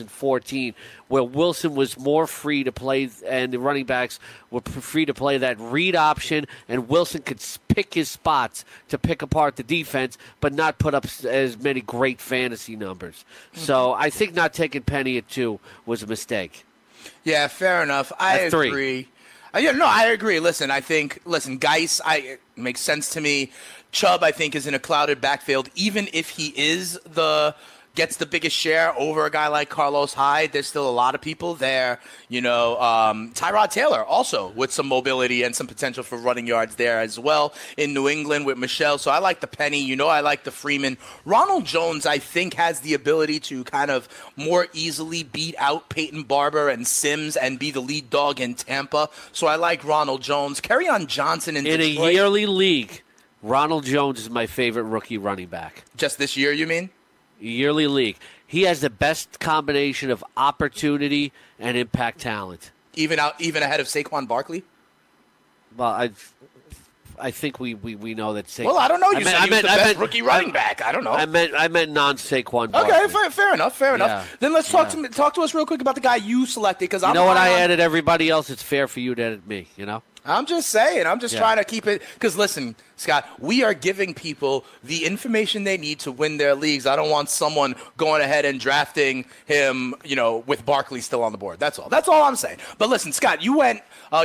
2014, where Wilson was more free to play and the running backs were free to play that read option, and Wilson could pick his spots to pick apart the defense, but not put up as many great fantasy numbers. So I think not taking Penny at 2 was a mistake. Yeah, fair enough. I agree. I agree. Listen, Geis, it makes sense to me. Chubb, I think, is in a clouded backfield. Even if he gets the biggest share over a guy like Carlos Hyde, there's still a lot of people there. Tyrod Taylor also with some mobility and some potential for running yards there as well in New England with Michelle. So I like the Penny. I like the Freeman. Ronald Jones, I think, has the ability to kind of more easily beat out Peyton Barber and Sims and be the lead dog in Tampa. So I like Ronald Jones. Kerryon Johnson in Detroit. A yearly league, Ronald Jones is my favorite rookie running back. Just this year, you mean? Yearly league. He has the best combination of opportunity and impact talent. Even ahead of Saquon Barkley? Well, I think we know that Saquon. Well, I don't know. You said he was the best rookie running back. I don't know. I meant non-Saquon Barkley. Okay, fair enough. Yeah. Then let's talk to us real quick about the guy you selected. Because what? I added everybody else. It's fair for you to edit me. I'm just saying. I'm just trying to keep it. Because listen, Scott, we are giving people the information they need to win their leagues. I don't want someone going ahead and drafting him, with Barkley still on the board. That's all. That's all I'm saying. But listen, Scott, you were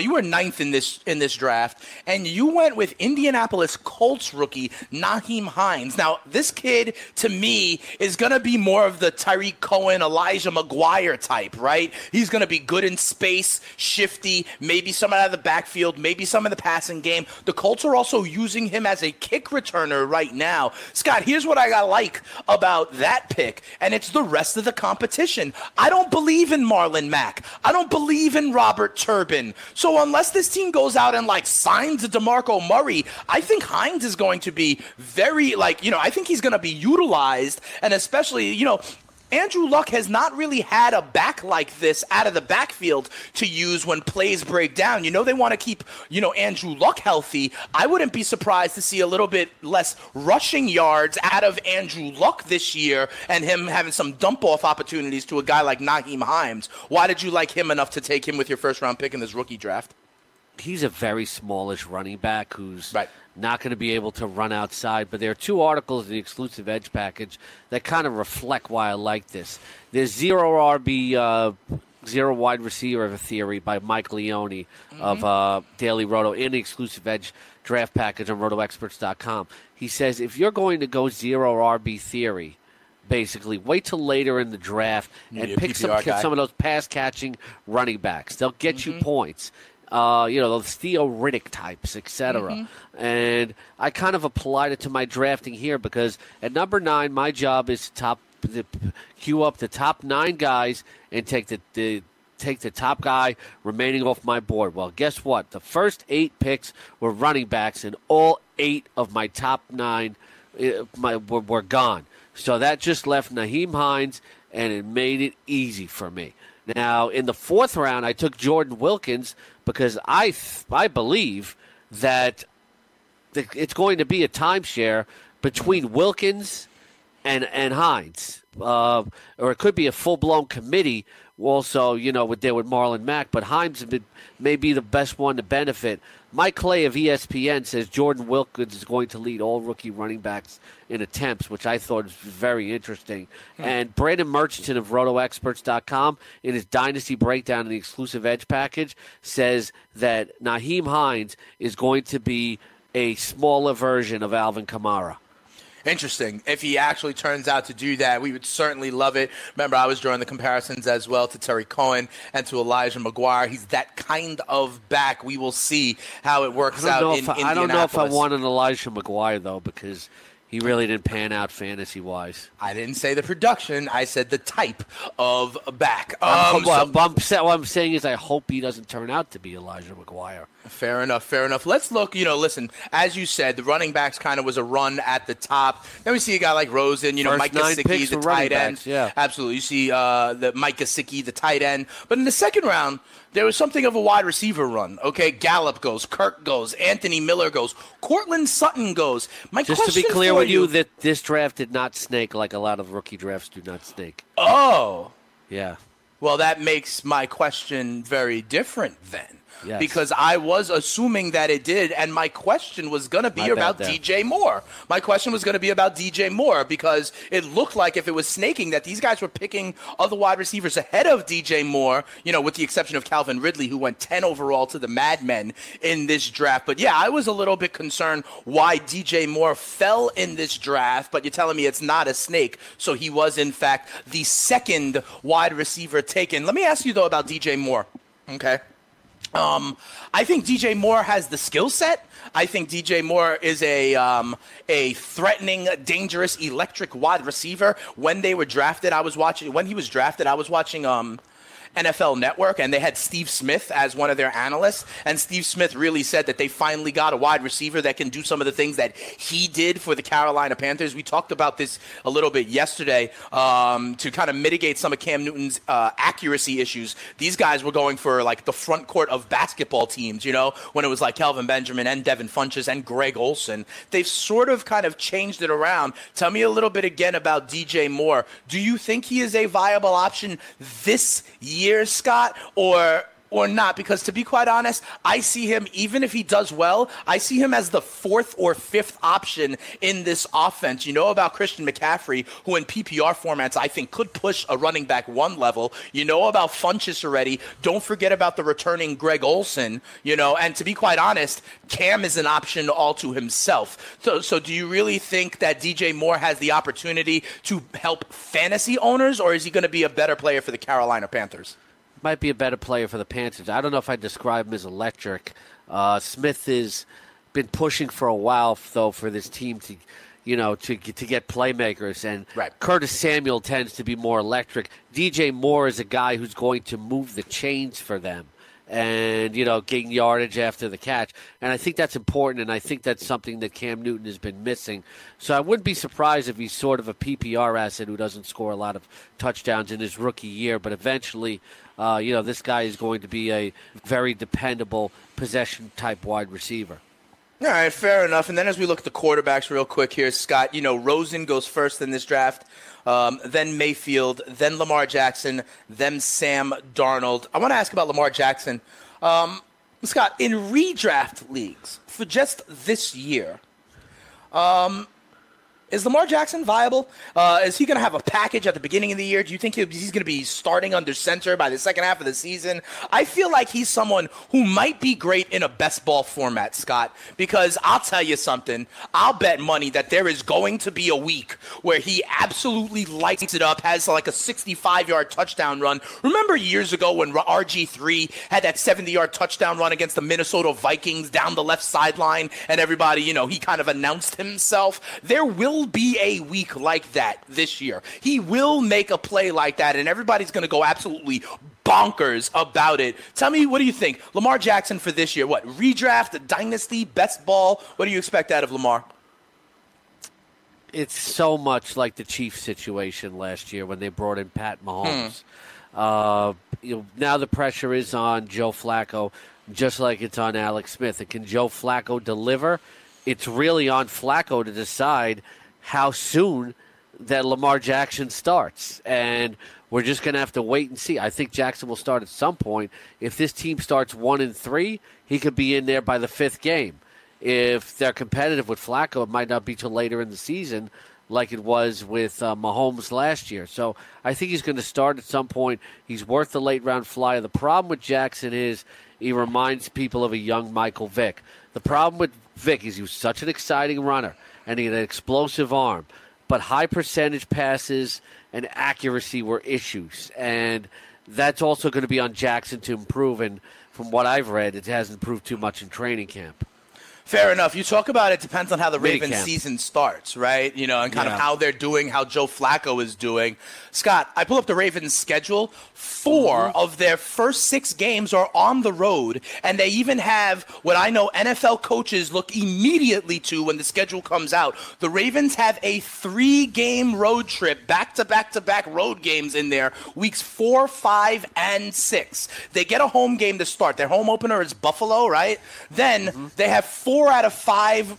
9th in this draft, and you went with Indianapolis Colts rookie Nyheim Hines. Now, this kid, to me, is going to be more of the Tyreek Cohen, Elijah McGuire type, right? He's going to be good in space, shifty, maybe some out of the backfield, maybe some in the passing game. The Colts are also using him as a kick returner right now. Scott, here's what I like about that pick, and it's the rest of the competition. I don't believe in Marlon Mack. I don't believe in Robert Turbin. So unless this team goes out and signs DeMarco Murray, I think Hines is going to be very I think he's going to be utilized, and especially, Andrew Luck has not really had a back like this out of the backfield to use when plays break down. They want to keep, Andrew Luck healthy. I wouldn't be surprised to see a little bit less rushing yards out of Andrew Luck this year and him having some dump-off opportunities to a guy like Nyheim Hines. Why did you like him enough to take him with your first-round pick in this rookie draft? He's a very smallish running back who's not going to be able to run outside. But there are two articles in the exclusive Edge package that kind of reflect why I like this. There's Zero RB, Zero Wide Receiver Theory by Mike Leone of Daily Roto in the exclusive Edge draft package on rotoexperts.com. He says if you're going to go Zero RB Theory, basically, wait till later in the draft and pick some of those pass-catching running backs. They'll get you points. Those Theo Riddick types, etc. And I kind of applied it to my drafting here because at number 9, my job is to queue up the top 9 guys and take the top guy remaining off my board. Well, guess what? The first 8 picks were running backs, and all 8 of my top 9 were gone. So that just left Nyheim Hines, and it made it easy for me. Now, in the 4th round, I took Jordan Wilkins because I believe that it's going to be a timeshare between Wilkins and Hines. Or it could be a full-blown committee also, with Marlon Mack. But Hines may be the best one to benefit. Mike Clay of ESPN says Jordan Wilkins is going to lead all rookie running backs in attempts, which I thought was very interesting. And Brandon Murchison of RotoExperts.com, in his Dynasty Breakdown in the exclusive Edge package, says that Nyheim Hines is going to be a smaller version of Alvin Kamara. Interesting. If he actually turns out to do that, we would certainly love it. Remember, I was drawing the comparisons as well to Terry Cohen and to Elijah McGuire. He's that kind of back. We will see how it works out in Indianapolis. I don't know if I want an Elijah McGuire, though, because he really didn't pan out fantasy-wise. I didn't say the production. I said the type of back. What I'm saying is I hope he doesn't turn out to be Elijah McGuire. Fair enough. Let's look, listen, as you said, the running backs kind of was a run at the top. Then we see a guy like Rosen, Mike Gesicki, the tight end. Yeah. Absolutely. You see the Mike Gesicki, the tight end. But in the second round, there was something of a wide receiver run. Okay, Gallup goes, Kirk goes, Anthony Miller goes, Cortland Sutton goes. Just to be clear with you, that this draft did not snake like a lot of rookie drafts do not snake. Oh. Yeah. Well, that makes my question very different then. Yes. Because I was assuming that it did, and my question was going to be about DJ Moore. My question was going to be about DJ Moore because it looked like if it was snaking that these guys were picking other wide receivers ahead of DJ Moore, with the exception of Calvin Ridley, who went 10 overall to the Mad Men in this draft. But, yeah, I was a little bit concerned why DJ Moore fell in this draft, but you're telling me it's not a snake. So he was, in fact, the second wide receiver taken. Let me ask you, though, about DJ Moore, okay? I think DJ Moore has the skill set. I think DJ Moore is a threatening, dangerous, electric wide receiver. When he was drafted, I was watching NFL Network, and they had Steve Smith as one of their analysts, and Steve Smith really said that they finally got a wide receiver that can do some of the things that he did for the Carolina Panthers. We talked about this a little bit yesterday to kind of mitigate some of Cam Newton's accuracy issues. These guys were going for like the front court of basketball teams, when it was like Kelvin Benjamin and Devin Funchess and Greg Olsen. They've sort of kind of changed it around. Tell me a little bit again about DJ Moore. Do you think he is a viable option this year, Scott, or or not, because to be quite honest, I see him, even if he does well, I see him as the 4th or 5th option in this offense. You know about Christian McCaffrey, who in PPR formats I think could push a running back one level. You know about Funchess already. Don't forget about the returning Greg Olsen, and to be quite honest, Cam is an option all to himself. So do you really think that DJ Moore has the opportunity to help fantasy owners, or is he going to be a better player for the Carolina Panthers? Might be a better player for the Panthers. I don't know if I'd describe him as electric. Smith has been pushing for a while, though, for this team to get playmakers. And Curtis Samuel tends to be more electric. DJ Moore is a guy who's going to move the chains for them and, gain yardage after the catch. And I think that's important, and I think that's something that Cam Newton has been missing. So I wouldn't be surprised if he's sort of a PPR asset who doesn't score a lot of touchdowns in his rookie year. But eventually, this guy is going to be a very dependable possession-type wide receiver. All right, fair enough. And then as we look at the quarterbacks real quick here, Scott, Rosen goes first in this draft, then Mayfield, then Lamar Jackson, then Sam Darnold. I want to ask about Lamar Jackson. Scott, in redraft leagues for just this year, is Lamar Jackson viable? Is he going to have a package at the beginning of the year? Do you think he's going to be starting under center by the second half of the season? I feel like he's someone who might be great in a best ball format, Scott, because I'll tell you something. I'll bet money that there is going to be a week where he absolutely lights it up, has like a 65-yard touchdown run. Remember years ago when RG3 had that 70-yard touchdown run against the Minnesota Vikings down the left sideline, and everybody, he kind of announced himself? There will be a week like that this year. He will make a play like that, and everybody's going to go absolutely bonkers about it. Tell me, what do you think? Lamar Jackson for this year, what? Redraft, dynasty, best ball? What do you expect out of Lamar? It's so much like the Chiefs situation last year when they brought in Pat Mahomes. Now the pressure is on Joe Flacco, just like it's on Alex Smith. And can Joe Flacco deliver? It's really on Flacco to decide how soon that Lamar Jackson starts. And we're just going to have to wait and see. I think Jackson will start at some point. If this team starts 1-3, he could be in there by the 5th game. If they're competitive with Flacco, it might not be till later in the season like it was with Mahomes last year. So I think he's going to start at some point. He's worth the late-round flyer. The problem with Jackson is he reminds people of a young Michael Vick. The problem with Vick is he was such an exciting runner, and he had an explosive arm. But high percentage passes and accuracy were issues. And that's also going to be on Jackson to improve. And from what I've read, it hasn't improved too much in training camp. Fair enough. You talk about it depends on how the Ravens season starts, right? And kind of how they're doing, how Joe Flacco is doing. Scott, I pull up the Ravens schedule. 4 of their first 6 games are on the road, and they even have what I know NFL coaches look immediately to when the schedule comes out. The Ravens have a 3-game road trip, back-to-back-to-back road games in there, weeks 4, 5, and 6. They get a home game to start. Their home opener is Buffalo, right? Then they have 4 out of 5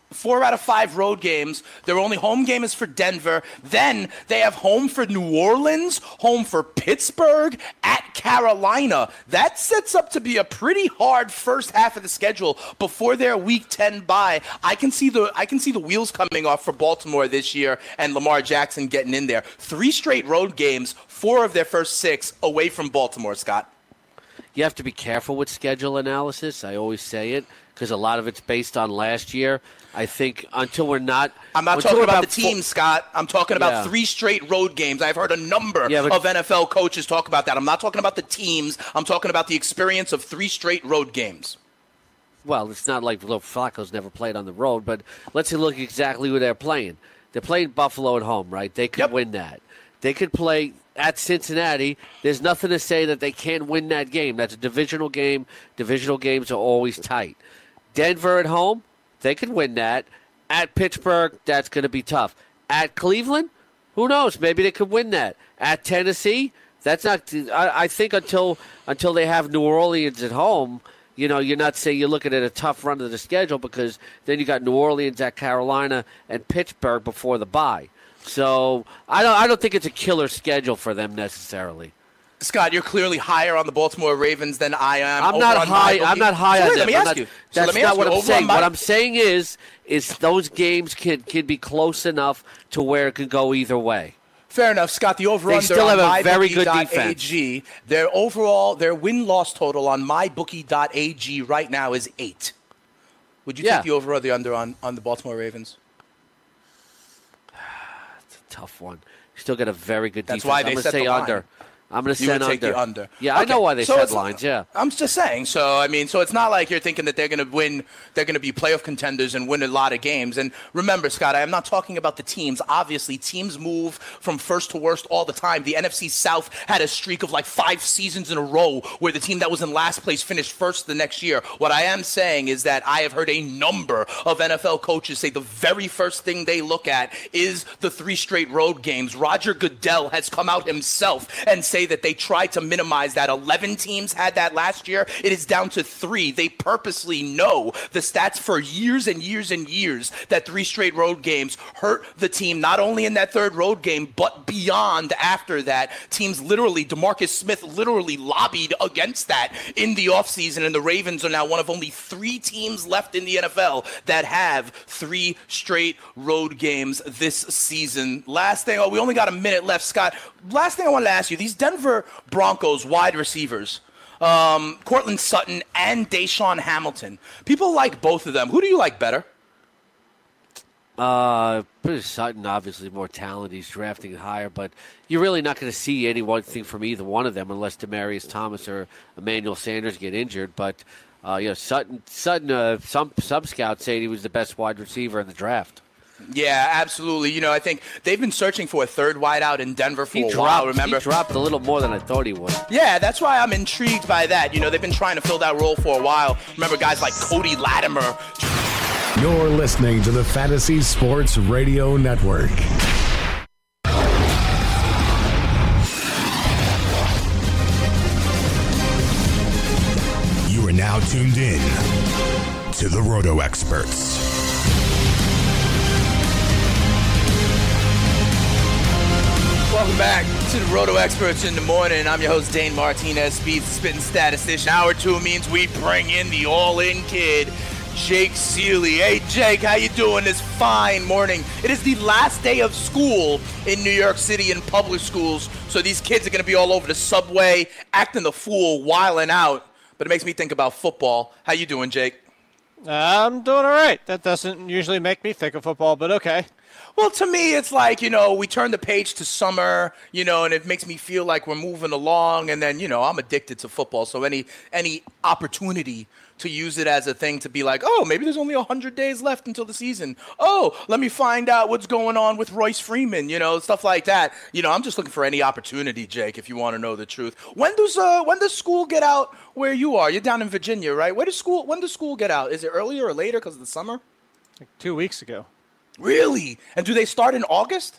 road games. Their only home game is for Denver. Then they have home for New Orleans, home for Pittsburgh, at Carolina. That sets up to be a pretty hard first half of the schedule before their Week 10 bye. I can see the wheels coming off for Baltimore this year and Lamar Jackson getting in there. 3 straight road games, 4 of their first 6 away from Baltimore, Scott. You have to be careful with schedule analysis. I always say it, because a lot of it's based on last year. I think until we're not... I'm not talking about the team, Scott. I'm talking about 3 straight road games. I've heard a number of NFL coaches talk about that. I'm not talking about the teams. I'm talking about the experience of 3 straight road games. Well, it's not like Flacco's never played on the road, but let's look exactly who they're playing. They're playing Buffalo at home, right? They could win that. They could play at Cincinnati. There's nothing to say that they can't win that game. That's a divisional game. Divisional games are always tight. Denver at home, they could win that. At Pittsburgh, that's going to be tough. At Cleveland, who knows? Maybe they could win that. At Tennessee, that's not. I think until they have New Orleans at home, you're not saying you're looking at a tough run of the schedule, because then you got New Orleans at Carolina and Pittsburgh before the bye. So I don't think it's a killer schedule for them necessarily. Scott, you're clearly higher on the Baltimore Ravens than I am. I'm not high. I'm not high on them. Let me ask you. That's not what I'm saying. What I'm saying is those games can be close enough to where it can go either way. Fair enough, Scott. The over-under still have on a very good defense. MyBookie.ag, their win-loss total on MyBookie.ag right now is 8. Would you take the over or the under on the Baltimore Ravens? It's a tough one. You still get a very good defense. That's why they set the line. Under. I'm going to You would say take the under. Yeah, Okay. I know why they set lines, yeah. I'm just saying. So it's not like you're thinking that they're going to win. They're going to be playoff contenders and win a lot of games. And remember, Scott, I am not talking about the teams. Obviously, teams move from first to worst all the time. The NFC South had a streak of like 5 seasons in a row where the team that was in last place finished first the next year. What I am saying is that I have heard a number of NFL coaches say the very first thing they look at is the 3 straight road games. Roger Goodell has come out himself and say that they tried to minimize that. 11 teams had that last year. It is down to 3. They purposely know the stats for years and years and years that 3 straight road games hurt the team, not only in that 3rd road game, but beyond after that. Teams literally, DeMarcus Smith literally lobbied against that in the offseason, and the Ravens are now one of only 3 teams left in the NFL that have 3 straight road games this season. Last thing, we only got a minute left, Scott. Last thing I wanted to ask you, these Denver Broncos wide receivers, Cortland Sutton and Deshaun Hamilton. People like both of them. Who do you like better? Sutton, obviously more talented. He's drafting higher, but you're really not going to see any one thing from either one of them unless Demaryius Thomas or Emmanuel Sanders get injured. But Sutton. Some scouts say he was the best wide receiver in the draft. Yeah, absolutely. I think they've been searching for a 3rd wideout in Denver for a while, remember? He dropped a little more than I thought he would. Yeah, that's why I'm intrigued by that. They've been trying to fill that role for a while. Remember guys like Cody Latimer. You're listening to the Fantasy Sports Radio Network. You are now tuned in to the Roto Experts. Welcome back to the Roto Experts in the morning. I'm your host, Dane Martinez, Speed Spitting Statistician. Hour 2 means we bring in the all-in kid, Jake Seeley. Hey, Jake, how you doing this fine morning? It is the last day of school in New York City in public schools, so these kids are going to be all over the subway, acting the fool, wilding out. But it makes me think about football. How you doing, Jake? I'm doing all right. That doesn't usually make me think of football, but okay. Well, to me, it's like, we turn the page to summer, and it makes me feel like we're moving along. And then, I'm addicted to football. So any opportunity to use it as a thing to be like, oh, maybe there's only 100 days left until the season. Oh, let me find out what's going on with Royce Freeman, stuff like that. I'm just looking for any opportunity, Jake, if you want to know the truth. When does school get out where you are? You're down in Virginia, right? When does school get out? Is it earlier or later because of the summer? Like 2 weeks ago. Really? And do they start in August?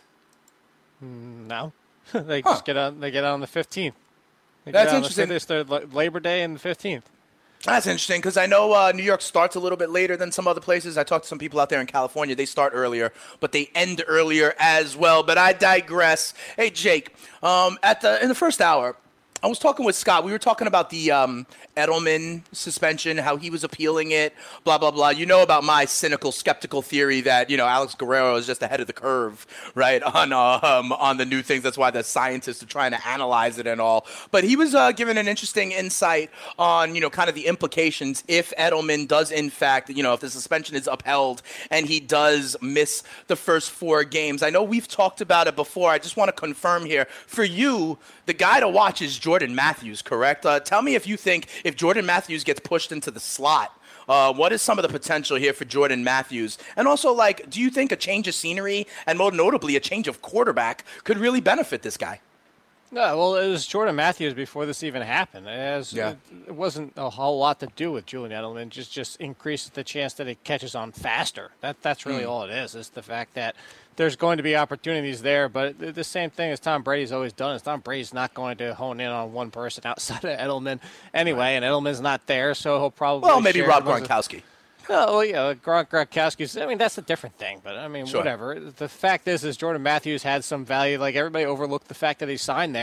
No. They just get out. They get out on the 15th. That's interesting. They start Labor Day and the 15th. That's interesting because I know New York starts a little bit later than some other places. I talked to some people out there in California. They start earlier, but they end earlier as well. But I digress. Hey, Jake, in the first hour, I was talking with Scott. We were talking about the Edelman suspension, how he was appealing it, blah, blah, blah. You know about my cynical, skeptical theory that, Alex Guerrero is just ahead of the curve, right, on the new things. That's why the scientists are trying to analyze it and all. But he was giving an interesting insight on, kind of the implications if Edelman does, in fact, if the suspension is upheld and he does miss the first 4 games. I know we've talked about it before. I just want to confirm here. For you, the guy to watch is Jordan Matthews, correct? Tell me if you think if Jordan Matthews gets pushed into the slot, what is some of the potential here for Jordan Matthews? And also, do you think a change of scenery and more notably a change of quarterback could really benefit this guy? No, well, it was Jordan Matthews before this even happened. It wasn't a whole lot to do with Julian Edelman. Just increases the chance that it catches on faster. That's really all it is. It's the fact that there's going to be opportunities there, but the same thing as Tom Brady's always done is Tom Brady's not going to hone in on one person outside of Edelman anyway, and Edelman's not there, so he'll probably maybe Rob Gronkowski. Oh, well, yeah, Gronkowski's. I mean, that's a different thing, but I mean, whatever. The fact is Jordan Matthews had some value. Like everybody overlooked the fact that he signed there,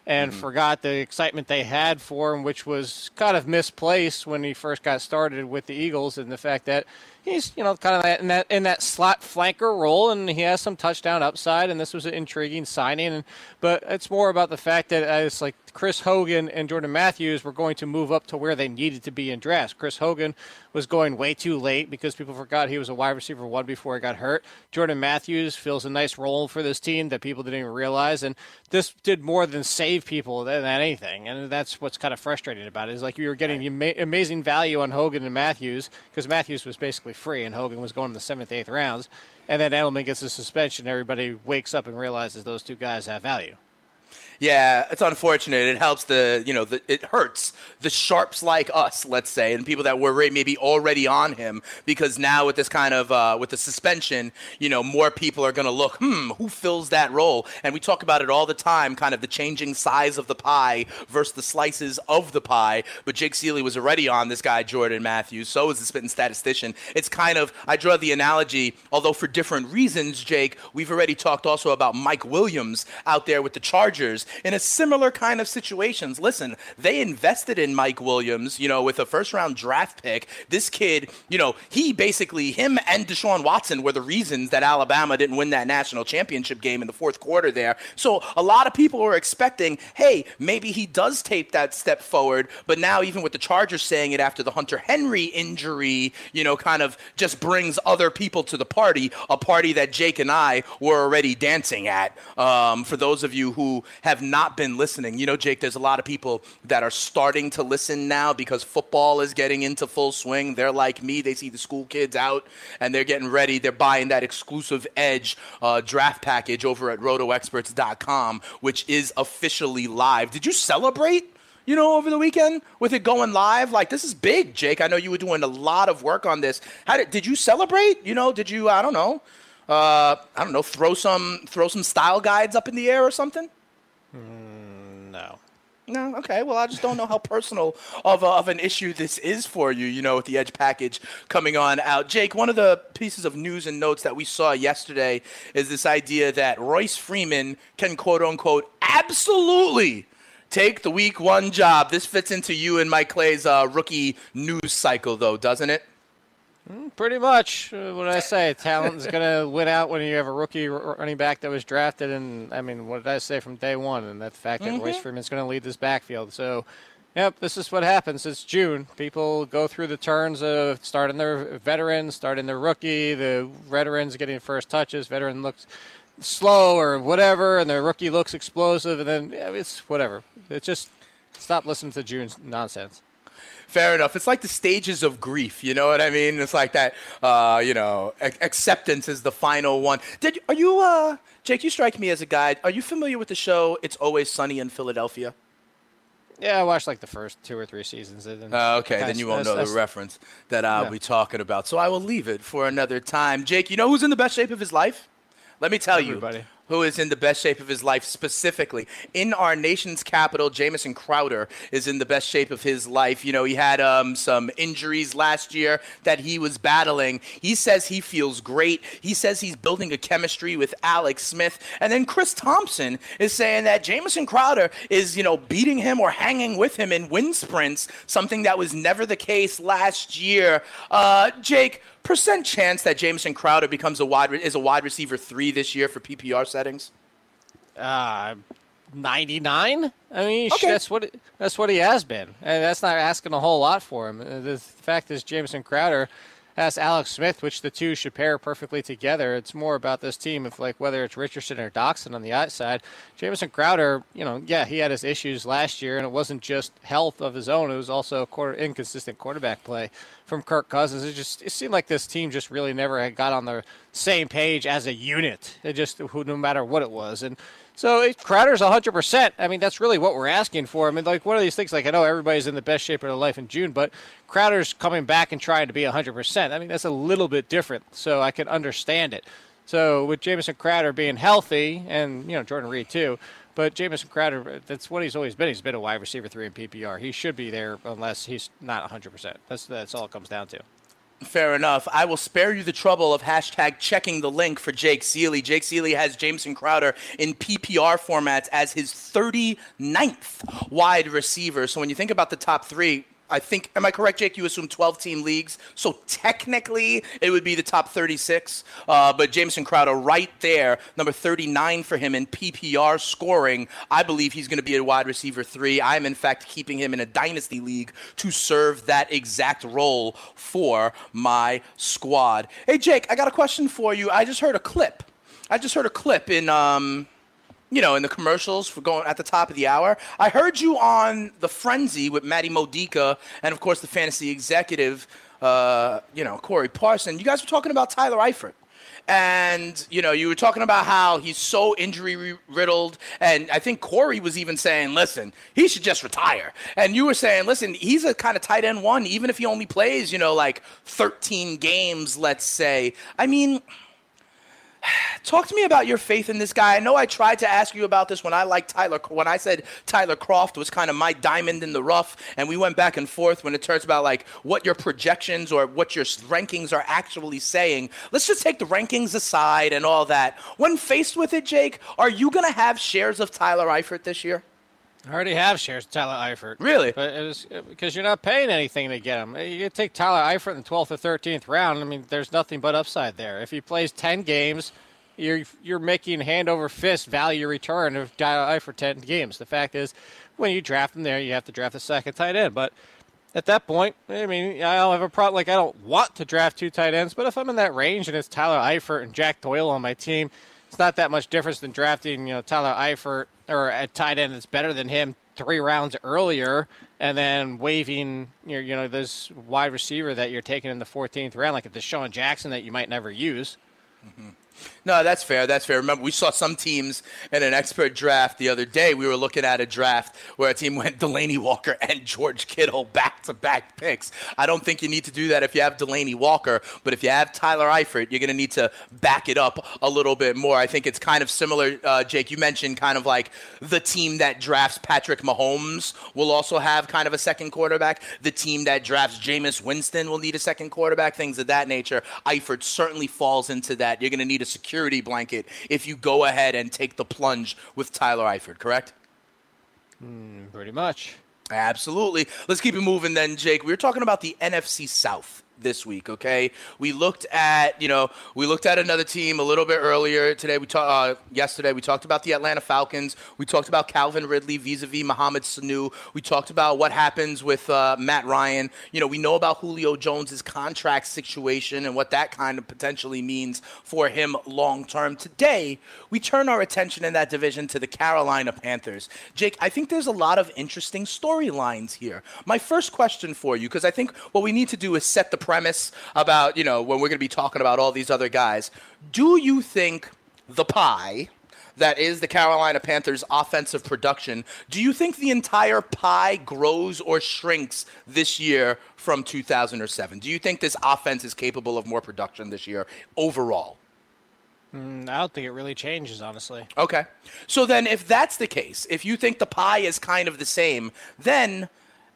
and forgot the excitement they had for him, which was kind of misplaced when he first got started with the Eagles, and the fact that he's, kind of in that slot flanker role, and he has some touchdown upside, and this was an intriguing signing. But it's more about the fact that it's like Chris Hogan and Jordan Matthews were going to move up to where they needed to be in drafts. Chris Hogan was going way too late because people forgot he was a wide receiver 1 before he got hurt. Jordan Matthews fills a nice role for this team that people didn't even realize, and this did more than save people than anything, and that's what's kind of frustrating about it. Is like we were getting amazing value on Hogan and Matthews because Matthews was basically free and Hogan was going in the 7th, 8th rounds, and then Edelman gets a suspension. Everybody wakes up and realizes those two guys have value. Yeah, it's unfortunate. It helps it hurts the sharps like us, let's say, and people that were maybe already on him, because now with this kind of, with the suspension, more people are going to look, who fills that role? And we talk about it all the time, kind of the changing size of the pie versus the slices of the pie. But Jake Seeley was already on this guy, Jordan Matthews. So is the spitting statistician. It's kind of, I draw the analogy, although for different reasons, Jake, we've already talked also about Mike Williams out there with the Chargers in a similar kind of situations. Listen, they invested in Mike Williams, with a first-round draft pick. This kid, he basically, him and Deshaun Watson were the reasons that Alabama didn't win that national championship game in the fourth quarter there. So a lot of people were expecting, hey, maybe he does take that step forward. But now even with the Chargers saying it after the Hunter Henry injury, kind of just brings other people to the party, a party that Jake and I were already dancing at. For those of you who have not been listening, Jake, there's a lot of people that are starting to listen now because football is getting into full swing. They're like me. They see the school kids out and they're getting ready. They're buying that exclusive Edge draft package over at rotoexperts.com, which is officially live. Did you celebrate, over the weekend with it going live? Like, this is big, Jake. I know you were doing a lot of work on this. Did you celebrate? Did you, throw some style guides up in the air or something? No. No, okay. Well, I just don't know how personal of an issue this is for you, with the Edge package coming on out. Jake, one of the pieces of news and notes that we saw yesterday is this idea that Royce Freeman can, quote-unquote, absolutely take the week 1 job. This fits into you and Mike Clay's rookie news cycle, though, doesn't it? Pretty much. What did I say? Talent is going to win out when you have a rookie running back that was drafted. And, what did I say from day one? And that fact that Royce Freeman is going to lead this backfield. So, yep, this is what happens. It's June. People go through the turns of starting their veteran, starting their rookie. The veteran's getting first touches. Veteran looks slow or whatever, and the rookie looks explosive. And then it's whatever. It's just stop listening to June's nonsense. Fair enough. It's like the stages of grief. You know what I mean? It's like that, acceptance is the final one. Jake, you strike me as a guy. Are you familiar with the show It's Always Sunny in Philadelphia? Yeah, I watched like the first 2 or 3 seasons. Okay, then you won't know the reference that I'll be talking about. So I will leave it for another time. Jake, you know who's in the best shape of his life? Let me tell you. Who is in the best shape of his life specifically. In our nation's capital, Jamison Crowder is in the best shape of his life. He had some injuries last year that he was battling. He says he feels great. He says he's building a chemistry with Alex Smith. And then Chris Thompson is saying that Jamison Crowder is, beating him or hanging with him in wind sprints, something that was never the case last year. Jake, percent chance that Jamison Crowder becomes a wide receiver 3 this year for PPR settings? 99. I mean, okay. That's what he has been, and that's not asking a whole lot for him. The fact is, Jamison Crowder has Alex Smith, which the two should pair perfectly together. It's more about this team, whether it's Richardson or Doxson on the outside. Jamison Crowder, he had his issues last year, and it wasn't just health of his own. It was also inconsistent quarterback play from Kirk Cousins. It seemed like this team just really never had got on the same page as a unit. No matter what it was. And so Crowder's 100%. I mean, that's really what we're asking for. I mean, one of these things, I know everybody's in the best shape of their life in June, but Crowder's coming back and trying to be 100%. I mean, that's a little bit different, so I can understand it. So with Jamison Crowder being healthy, and, Jordan Reed too, but Jamison Crowder, that's what he's always been. He's been a wide receiver 3 in PPR. He should be there unless he's not 100%. That's all it comes down to. Fair enough. I will spare you the trouble of hashtag checking the link for Jake Ciely. Jake Ciely has Jamison Crowder in PPR formats as his 39th wide receiver. So when you think about the top three, I think, am I correct, Jake? You assume 12-team leagues. So technically, it would be the top 36. But Jamison Crowder right there, number 39 for him in PPR scoring. I believe he's going to be a wide receiver 3. I'm, in fact, keeping him in a dynasty league to serve that exact role for my squad. Hey, Jake, I got a question for you. I just heard a clip in in the commercials for going at the top of the hour. I heard you on The Frenzy with Matty Modica and, of course, the fantasy executive, Corey Parson. You guys were talking about Tyler Eifert. And, you were talking about how he's so injury-riddled. And I think Corey was even saying, listen, he should just retire. And you were saying, listen, he's a kind of tight end one, even if he only plays, 13 games, let's say. I mean, talk to me about your faith in this guy. I know I tried to ask you about this when I said Tyler Kroft was kind of my diamond in the rough, and we went back and forth when it turns about what your projections or what your rankings are actually saying. Let's just take the rankings aside and all that. When faced with it, Jake, are you going to have shares of Tyler Eifert this year? I already have shares of Tyler Eifert. Really? But it was because you're not paying anything to get him. You take Tyler Eifert in the 12th or 13th round. I mean, there's nothing but upside there. If he plays 10 games, you're making hand over fist value return of Tyler Eifert 10 games. The fact is, when you draft him there, you have to draft a second tight end. But at that point, I mean, I don't have a problem. I don't want to draft 2 tight ends. But if I'm in that range and it's Tyler Eifert and Jack Doyle on my team, it's not that much difference than drafting, Tyler Eifert or a tight end that's better than him 3 rounds earlier, and then waiving this wide receiver that you're taking in the 14th round, like a Deshaun Jackson that you might never use. Mm-hmm. No, that's fair. That's fair. Remember, we saw some teams in an expert draft the other day. We were looking at a draft where a team went Delaney Walker and George Kittle back-to-back picks. I don't think you need to do that if you have Delaney Walker, but if you have Tyler Eifert, you're going to need to back it up a little bit more. I think it's kind of similar, Jake, you mentioned kind of like the team that drafts Patrick Mahomes will also have kind of a second quarterback. The team that drafts Jameis Winston will need a second quarterback, things of that nature. Eifert certainly falls into that. You're going to need a security blanket if you go ahead and take the plunge with Tyler Eifert, correct? Pretty much. Absolutely. Let's keep it moving then, Jake. We were talking about the NFC South this week, okay? We looked at another team a little bit earlier today. Yesterday we talked about the Atlanta Falcons. We talked about Calvin Ridley vis-a-vis Mohamed Sanu. We talked about what happens with Matt Ryan. We know about Julio Jones's contract situation and what that kind of potentially means for him long term. Today, we turn our attention in that division to the Carolina Panthers. Jake, I think there's a lot of interesting storylines here. My first question for you, because I think what we need to do is set the premise about, when we're going to be talking about all these other guys. Do you think the pie that is the Carolina Panthers offensive production, do you think the entire pie grows or shrinks this year from 2007? Do you think this offense is capable of more production this year overall? I don't think it really changes, honestly. Okay. So then if that's the case, if you think the pie is kind of the same, then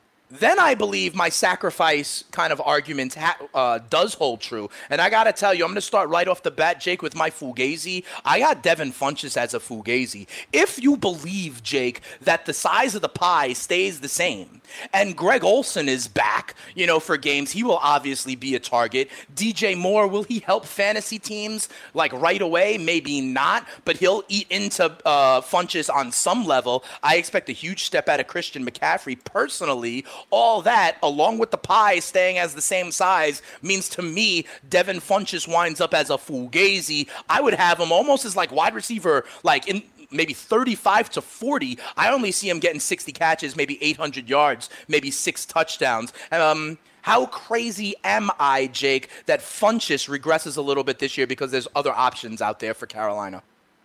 I believe my sacrifice kind of argument does hold true. And I got to tell you, I'm going to start right off the bat, Jake, with my Fugazi. I got Devin Funchess as a Fugazi. If you believe, Jake, that the size of the pie stays the same and Greg Olsen is back, for games, he will obviously be a target. DJ Moore, will he help fantasy teams right away? Maybe not, but he'll eat into Funchess on some level. I expect a huge step out of Christian McCaffrey personally. All that, along with the pie staying as the same size, means to me Devin Funchess winds up as a Fugazi. I would have him almost as wide receiver, in maybe 35 to 40. I only see him getting 60 catches, maybe 800 yards, maybe 6 touchdowns. How crazy am I, Jake, that Funchess regresses a little bit this year because there's other options out there for Carolina?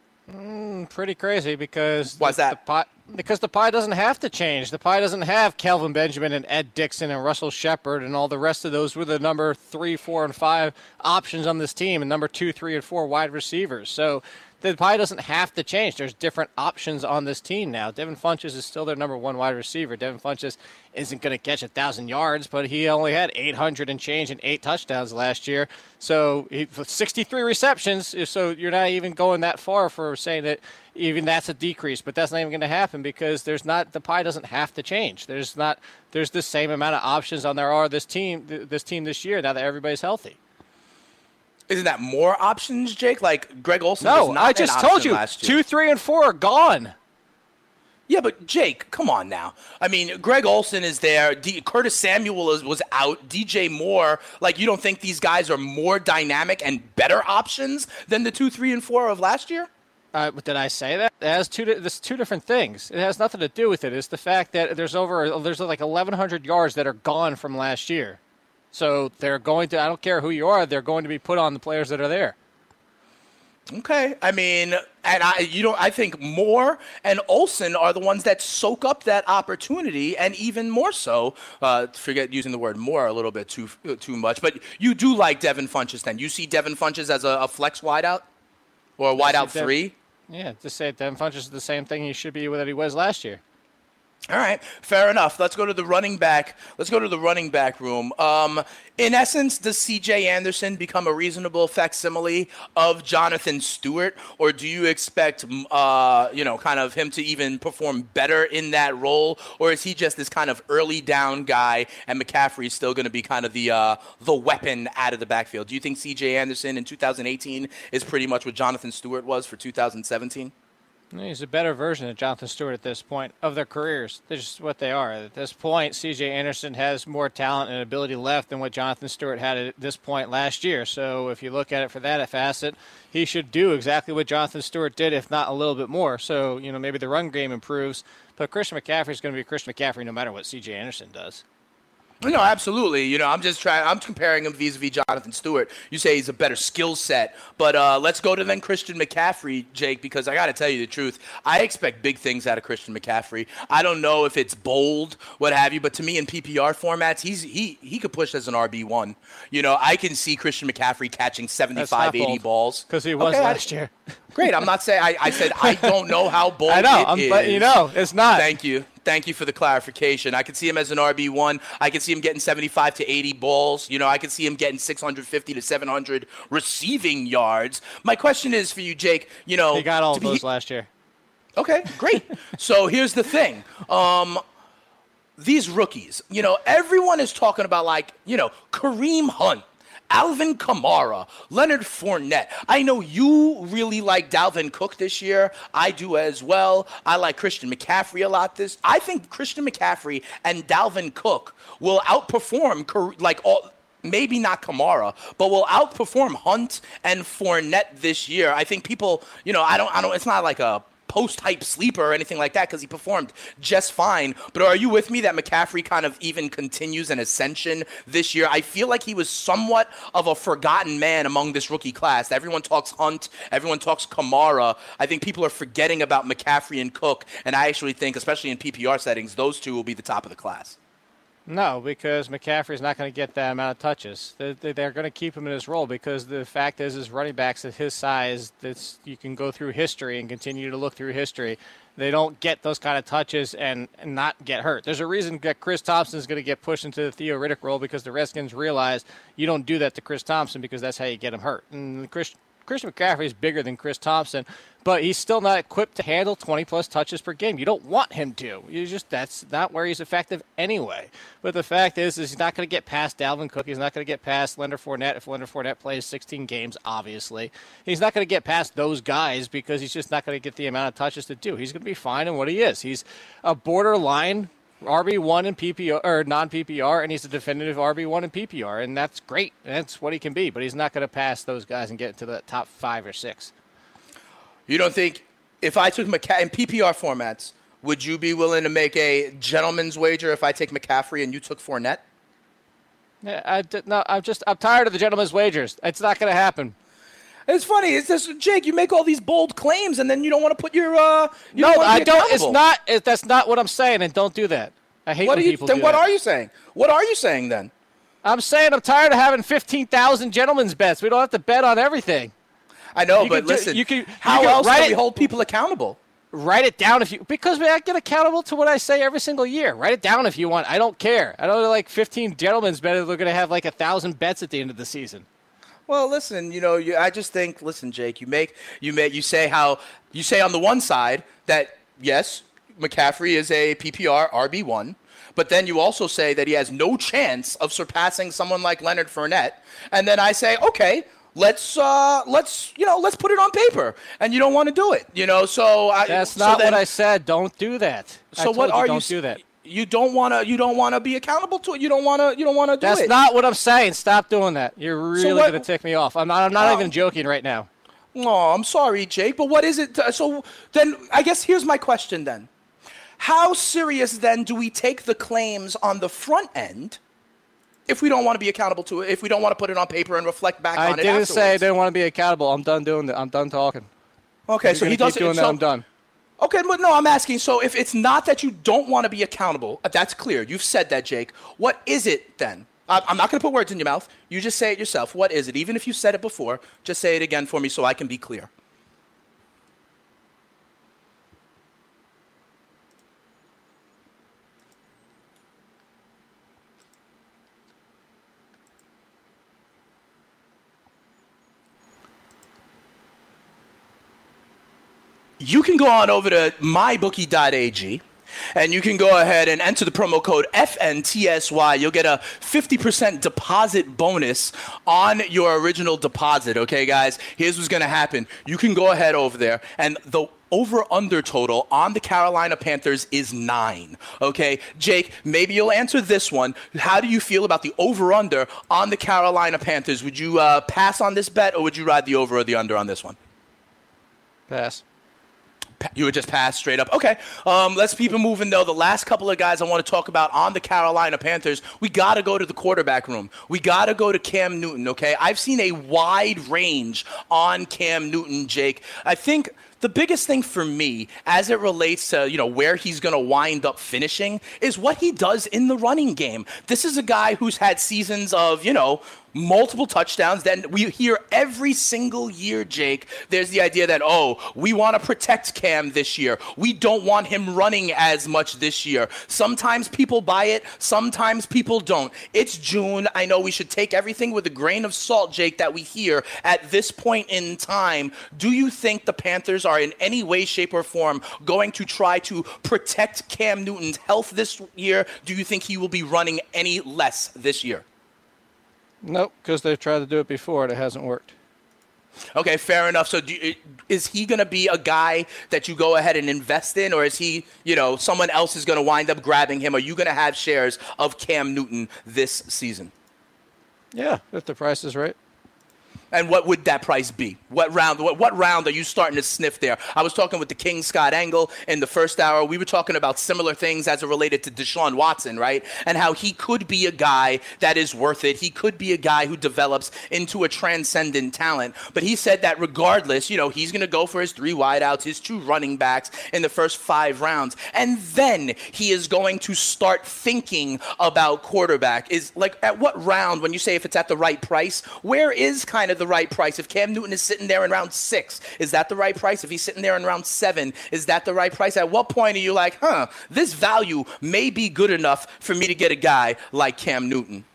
Pretty crazy because why's that? Because the pie doesn't have to change. The pie doesn't have Kelvin Benjamin and Ed Dixon and Russell Shepard and all the rest of those were the number 3, 4, and 5 options on this team and number 2, 3, and 4 wide receivers. So the pie doesn't have to change. There's different options on this team now. Devin Funchess is still their number one wide receiver. Devin Funchess isn't going to catch 1,000 yards, but he only had 800 and change and 8 touchdowns last year. So 63 receptions, so you're not even going that far for saying that even that's a decrease. But that's not even going to happen because the pie doesn't have to change. There's the same amount of options on there are this team this year now that everybody's healthy. Isn't that more options, Jake? Like Greg Olsen? No, was not I just told you, 2, 3, and 4 are gone. Yeah, but Jake, come on now. I mean, Greg Olsen is there. Curtis Samuel was out. DJ Moore. Like, you don't think these guys are more dynamic and better options than the 2, 3, and 4 of last year? Did I say that? It has two different things. It has nothing to do with it. It's the fact that there's like 1,100 yards that are gone from last year. So they're going to, I don't care who you are, they're going to be put on the players that are there. Okay. I mean, and I think Moore and Olsen are the ones that soak up that opportunity, and even more so, forget using the word more a little bit too much, but you do like Devin Funchess then. You see Devin Funchess as a flex wideout or a wideout 3? Yeah, just say Devin Funchess is the same thing he should be that he was last year. All right, fair enough. Let's go to the running back. Let's go to the running back room. In essence, does C.J. Anderson become a reasonable facsimile of Jonathan Stewart, or do you expect, kind of him to even perform better in that role, or is he just this kind of early down guy, and McCaffrey is still going to be kind of the weapon out of the backfield? Do you think C.J. Anderson in 2018 is pretty much what Jonathan Stewart was for 2017? He's a better version of Jonathan Stewart at this point of their careers. They're just what they are. At this point, C.J. Anderson has more talent and ability left than what Jonathan Stewart had at this point last year. So if you look at it for that facet, he should do exactly what Jonathan Stewart did, if not a little bit more. So, maybe the run game improves. But Christian McCaffrey is going to be Christian McCaffrey no matter what C.J. Anderson does. No, absolutely. I'm comparing him vis-a-vis Jonathan Stewart. You say he's a better skill set, but let's go to then Christian McCaffrey, Jake, because I got to tell you the truth. I expect big things out of Christian McCaffrey. I don't know if it's bold, what have you, but to me in PPR formats, he could push as an RB1. I can see Christian McCaffrey catching 75, 80 balls. Because he was last year. Great. I'm not saying I said I don't know how bold I know, it is. But it's not. Thank you. Thank you for the clarification. I could see him as an RB1. I could see him getting 75 to 80 balls. I could see him getting 650 to 700 receiving yards. My question is for you, Jake. He got all of those last year. Okay, great. So here's the thing. These rookies, everyone is talking about Kareem Hunt, Alvin Kamara, Leonard Fournette. I know you really like Dalvin Cook this year. I do as well. I like Christian McCaffrey a lot I think Christian McCaffrey and Dalvin Cook will outperform maybe not Kamara, but will outperform Hunt and Fournette this year. I think people, I don't it's not like a post-hype sleeper or anything like that because he performed just fine. But are you with me that McCaffrey kind of even continues an ascension this year? I feel like he was somewhat of a forgotten man among this rookie class. Everyone talks Hunt. Everyone talks Kamara. I think people are forgetting about McCaffrey and Cook, and I actually think, especially in PPR settings, those two will be the top of the class. No, because McCaffrey's not going to get that amount of touches. They're going to keep him in his role because the fact is running backs at his size, you can go through history and continue to look through history. They don't get those kind of touches and not get hurt. There's a reason that Chris Thompson is going to get pushed into the Theo Riddick role because the Redskins realize you don't do that to Chris Thompson because that's how you get him hurt. And Christian McCaffrey is bigger than Chris Thompson, but he's still not equipped to handle 20-plus touches per game. You don't want him to. That's not where he's effective anyway. But the fact is he's not going to get past Dalvin Cook. He's not going to get past Leonard Fournette if Leonard Fournette plays 16 games, obviously. He's not going to get past those guys because he's just not going to get the amount of touches to do. He's going to be fine in what he is. He's a borderline RB1 in PPR or non-PPR, and he's a definitive RB1 in PPR, and that's great. That's what he can be, but he's not going to pass those guys and get into the top 5 or 6. You don't think if I took McCaffrey in PPR formats, would you be willing to make a gentleman's wager if I take McCaffrey and you took Fournette? Yeah, I'm tired of the gentleman's wagers. It's not going to happen. It's funny. It's just, Jake, you make all these bold claims and then you don't want to put your No, I don't. It's not. That's not what I'm saying, and don't do that. I hate when people do that. What are you saying? What are you saying then? I'm saying I'm tired of having 15,000 gentlemen's bets. We don't have to bet on everything. I know, but listen, how else can we hold people accountable? Write it down because I get accountable to what I say every single year. Write it down if you want. I don't care. I know like 15 gentlemen's better. They're going to have like 1,000 bets at the end of the season. Well, listen, I just think, listen, Jake, you say on the one side that yes, McCaffrey is a PPR RB1, but then you also say that he has no chance of surpassing someone like Leonard Fournette, and then I say, okay. Let's put it on paper, and you don't want to do it, So that's not what I said. Don't do that. So what are you? Don't do that. You don't want to be accountable to it. You don't want to do it. That's not what I'm saying. Stop doing that. You're really going to tick me off. I'm not even joking right now. Oh, I'm sorry, Jake, but what is it? So then, I guess here's my question then: how serious then do we take the claims on the front end? If we don't want to be accountable to it, if we don't want to put it on paper and reflect back on it afterwards. I didn't say I didn't want to be accountable. I'm done doing that. I'm done talking. Okay, so he doesn't. Doing that, I'm done. Okay, but no, I'm asking. So if it's not that you don't want to be accountable, that's clear. You've said that, Jake. What is it then? I'm not going to put words in your mouth. You just say it yourself. What is it? Even if you said it before, just say it again for me so I can be clear. You can go on over to mybookie.ag, and you can go ahead and enter the promo code FNTSY. You'll get a 50% deposit bonus on your original deposit, okay, guys? Here's what's going to happen. You can go ahead over there, and the over-under total on the Carolina Panthers is 9, okay? Jake, maybe you'll answer this one. How do you feel about the over-under on the Carolina Panthers? Would you pass on this bet, or would you ride the over or the under on this one? Pass. You would just pass straight up. Okay, let's keep it moving, though. The last couple of guys I want to talk about on the Carolina Panthers, we got to go to the quarterback room. We got to go to Cam Newton, okay? I've seen a wide range on Cam Newton, Jake. I think the biggest thing for me as it relates to, where he's going to wind up finishing is what he does in the running game. This is a guy who's had seasons of, multiple touchdowns. Then we hear every single year, Jake, there's the idea that, we want to protect Cam this year. We don't want him running as much this year. Sometimes people buy it. Sometimes people don't. It's June. I know we should take everything with a grain of salt, Jake, that we hear at this point in time. Do you think the Panthers are in any way, shape, or form going to try to protect Cam Newton's health this year? Do you think he will be running any less this year? Nope, because they've tried to do it before and it hasn't worked. Okay, fair enough. So is he going to be a guy that you go ahead and invest in, or is he, someone else is going to wind up grabbing him? Are you going to have shares of Cam Newton this season? Yeah, if the price is right. And what would that price be? What round are you starting to sniff there? I was talking with the King Scott Angle in the first hour. We were talking about similar things as it related to Deshaun Watson, right? And how he could be a guy that is worth it. He could be a guy who develops into a transcendent talent. But he said that regardless, he's going to go for his 3 wideouts, his 2 running backs in the first 5 rounds. And then he is going to start thinking about quarterback. Is like at what round, when you say if it's at the right price, where is kind of the right price? If Cam Newton is sitting there in round 6, is that the right price? If he's sitting there in round 7, is that the right price? At what point are you like, this value may be good enough for me to get a guy like Cam Newton?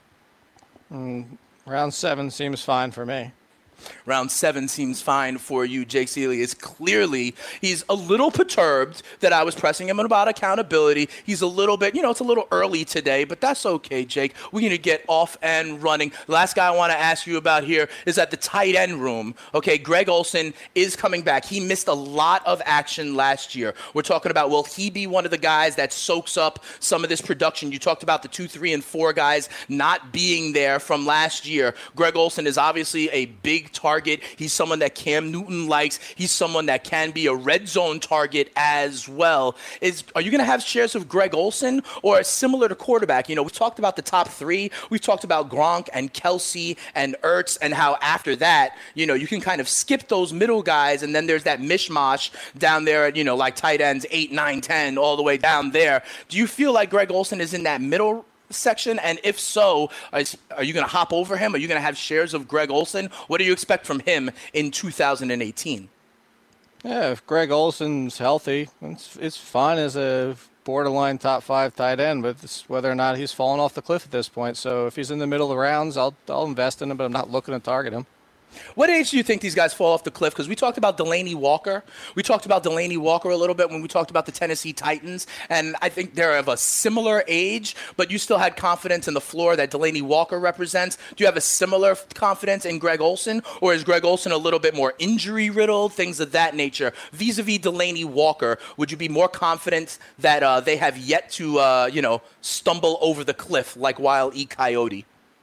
Round 7 seems fine for me. Round 7 seems fine for you. Jake Seeley is clearly, he's a little perturbed that I was pressing him about accountability. He's a little bit, it's a little early today, but that's okay, Jake. We're going to get off and running. The last guy I want to ask you about here is at the tight end room. Okay, Greg Olsen is coming back. He missed a lot of action last year. We're talking about, will he be one of the guys that soaks up some of this production? You talked about the 2, 3, and 4 guys not being there from last year. Greg Olsen is obviously a big target. He's someone that Cam Newton likes. He's someone that can be a red zone target as well. Are you going to have shares of Greg Olsen, or similar to quarterback? We've talked about the top 3. We've talked about Gronk and Kelsey and Ertz, and how after that, you can kind of skip those middle guys, and then there's that mishmash down there at, like tight ends 8, 9, 10, all the way down there. Do you feel like Greg Olsen is in that middle section? And if so, are you going to hop over him? Are you going to have shares of Greg Olsen? What do you expect from him in 2018? Yeah, if Greg Olsen's healthy, it's fine as a borderline top 5 tight end, but it's whether or not he's fallen off the cliff at this point. So if he's in the middle of the rounds, I'll invest in him, but I'm not looking to target him. What age do you think these guys fall off the cliff? Because we talked about Delaney Walker. We talked about Delaney Walker a little bit when we talked about the Tennessee Titans, and I think they're of a similar age, but you still had confidence in the floor that Delaney Walker represents. Do you have a similar confidence in Greg Olsen, or is Greg Olsen a little bit more injury-riddled, things of that nature? Vis-a-vis Delaney Walker, would you be more confident that they have yet to, stumble over the cliff like Wile E. Coyote?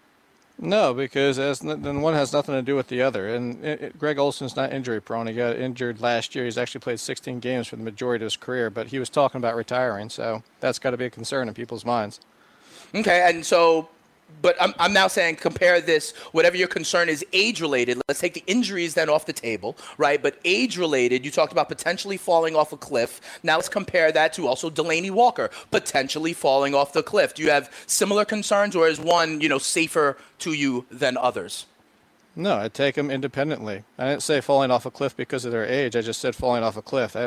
No, because then one has nothing to do with the other. And Greg Olsen's not injury prone. He got injured last year. He's actually played 16 games for the majority of his career, but he was talking about retiring, so that's got to be a concern in people's minds. Okay, and so, but I'm now saying compare this, whatever your concern is age-related. Let's take the injuries then off the table, right? But age-related, you talked about potentially falling off a cliff. Now let's compare that to also Delaney Walker, potentially falling off the cliff. Do you have similar concerns, or is one, safer to you than others? No, I take them independently. I didn't say falling off a cliff because of their age. I just said falling off a cliff.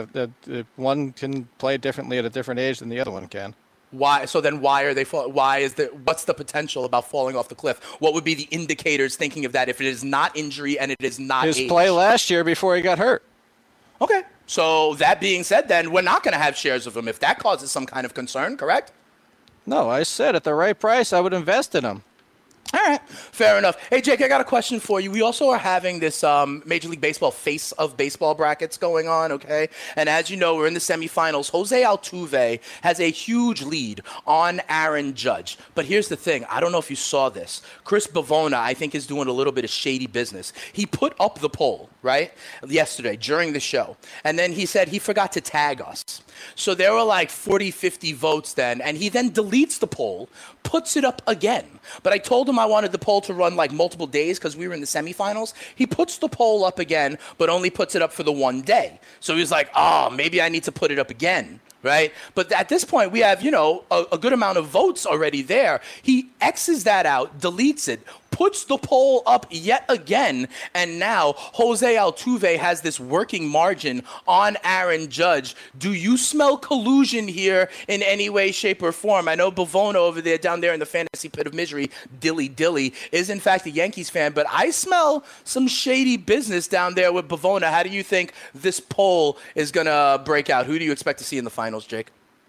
One can play differently at a different age than the other one can. Why? So then why are they what's the potential about falling off the cliff? What would be the indicators thinking of that if it is not injury and it is not his age? Play last year before he got hurt. Okay. So that being said, then we're not going to have shares of him if that causes some kind of concern, correct? No, I said at the right price I would invest in him. All right, fair enough. Hey, Jake, I got a question for you. We also are having this Major League Baseball Face of Baseball brackets going on, okay? And as you know, we're in the semifinals. Jose Altuve has a huge lead on Aaron Judge. But here's the thing. I don't know if you saw this. Chris Bavona, I think, is doing a little bit of shady business. He put up the poll, right, yesterday during the show. And then he said he forgot to tag us. So there were like 40, 50 votes then. And he then deletes the poll, puts it up again. But I told him I wanted the poll to run like multiple days because we were in the semifinals. He puts the poll up again, but only puts it up for the one day. So he was like, maybe I need to put it up again. Right? But at this point, we have, a good amount of votes already there. He X's that out, deletes it, puts the poll up yet again, and now Jose Altuve has this working margin on Aaron Judge. Do you smell collusion here in any way, shape, or form? I know Bavona over there, down there in the fantasy pit of misery, Dilly, is in fact a Yankees fan, but I smell some shady business down there with Bavona. How do you think this poll is going to break out? Who do you expect to see in the finals, Jake?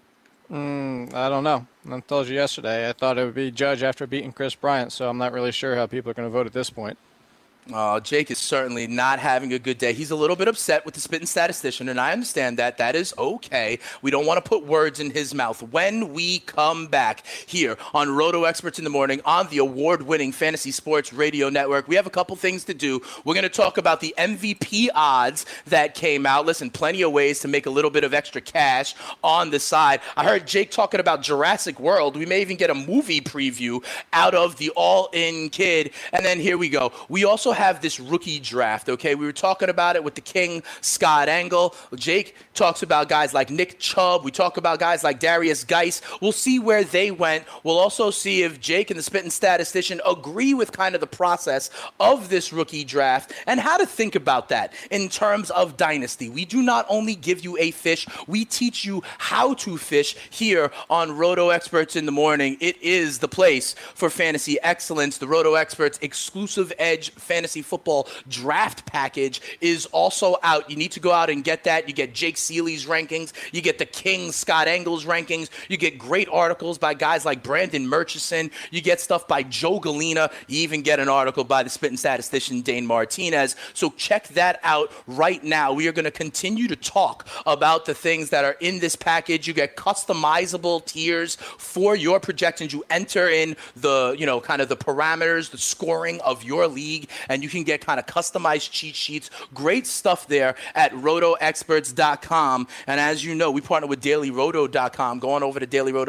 I don't know. I told you yesterday I thought it would be Judge after beating Chris Bryant, so I'm not really sure how people are going to vote at this point. Jake is certainly not having a good day. He's a little bit upset with the spitting statistician, and I understand that. That is okay. We don't want to put words in his mouth. When we come back here on Roto Experts in the Morning on the award-winning Fantasy Sports Radio Network, we have a couple things to do. We're going to talk about the MVP odds that came out. Listen, plenty of ways to make a little bit of extra cash on the side. I heard Jake talking about Jurassic World. We may even get a movie preview out of the All-In Kid. And then here we go. We also have this rookie draft, okay? We were talking about it with the King, Scott Engel. Jake talks about guys like Nick Chubb. We talk about guys like Darius Geis. We'll see where they went. We'll also see if Jake and the Spittin' Statistician agree with kind of the process of this rookie draft and how to think about that in terms of dynasty. We do not only give you a fish, we teach you how to fish here on Roto Experts in the Morning. It is the place for fantasy excellence. The Roto Experts exclusive edge fantasy football draft package is also out. You need to go out and get that. You get Jake Seeley's rankings. You get the King Scott Engel's rankings. You get great articles by guys like Brandon Murchison. You get stuff by Joe Galena. You even get an article by the Spittin' Statistician Dane Martinez. So check that out right now. We are going to continue to talk about the things that are in this package. You get customizable tiers for your projections. You enter in the, kind of the parameters, the scoring of your league, and you can get kind of customized cheat sheets. Great stuff there at rotoexperts.com. And as you know, we partner with dailyroto.com. Going over to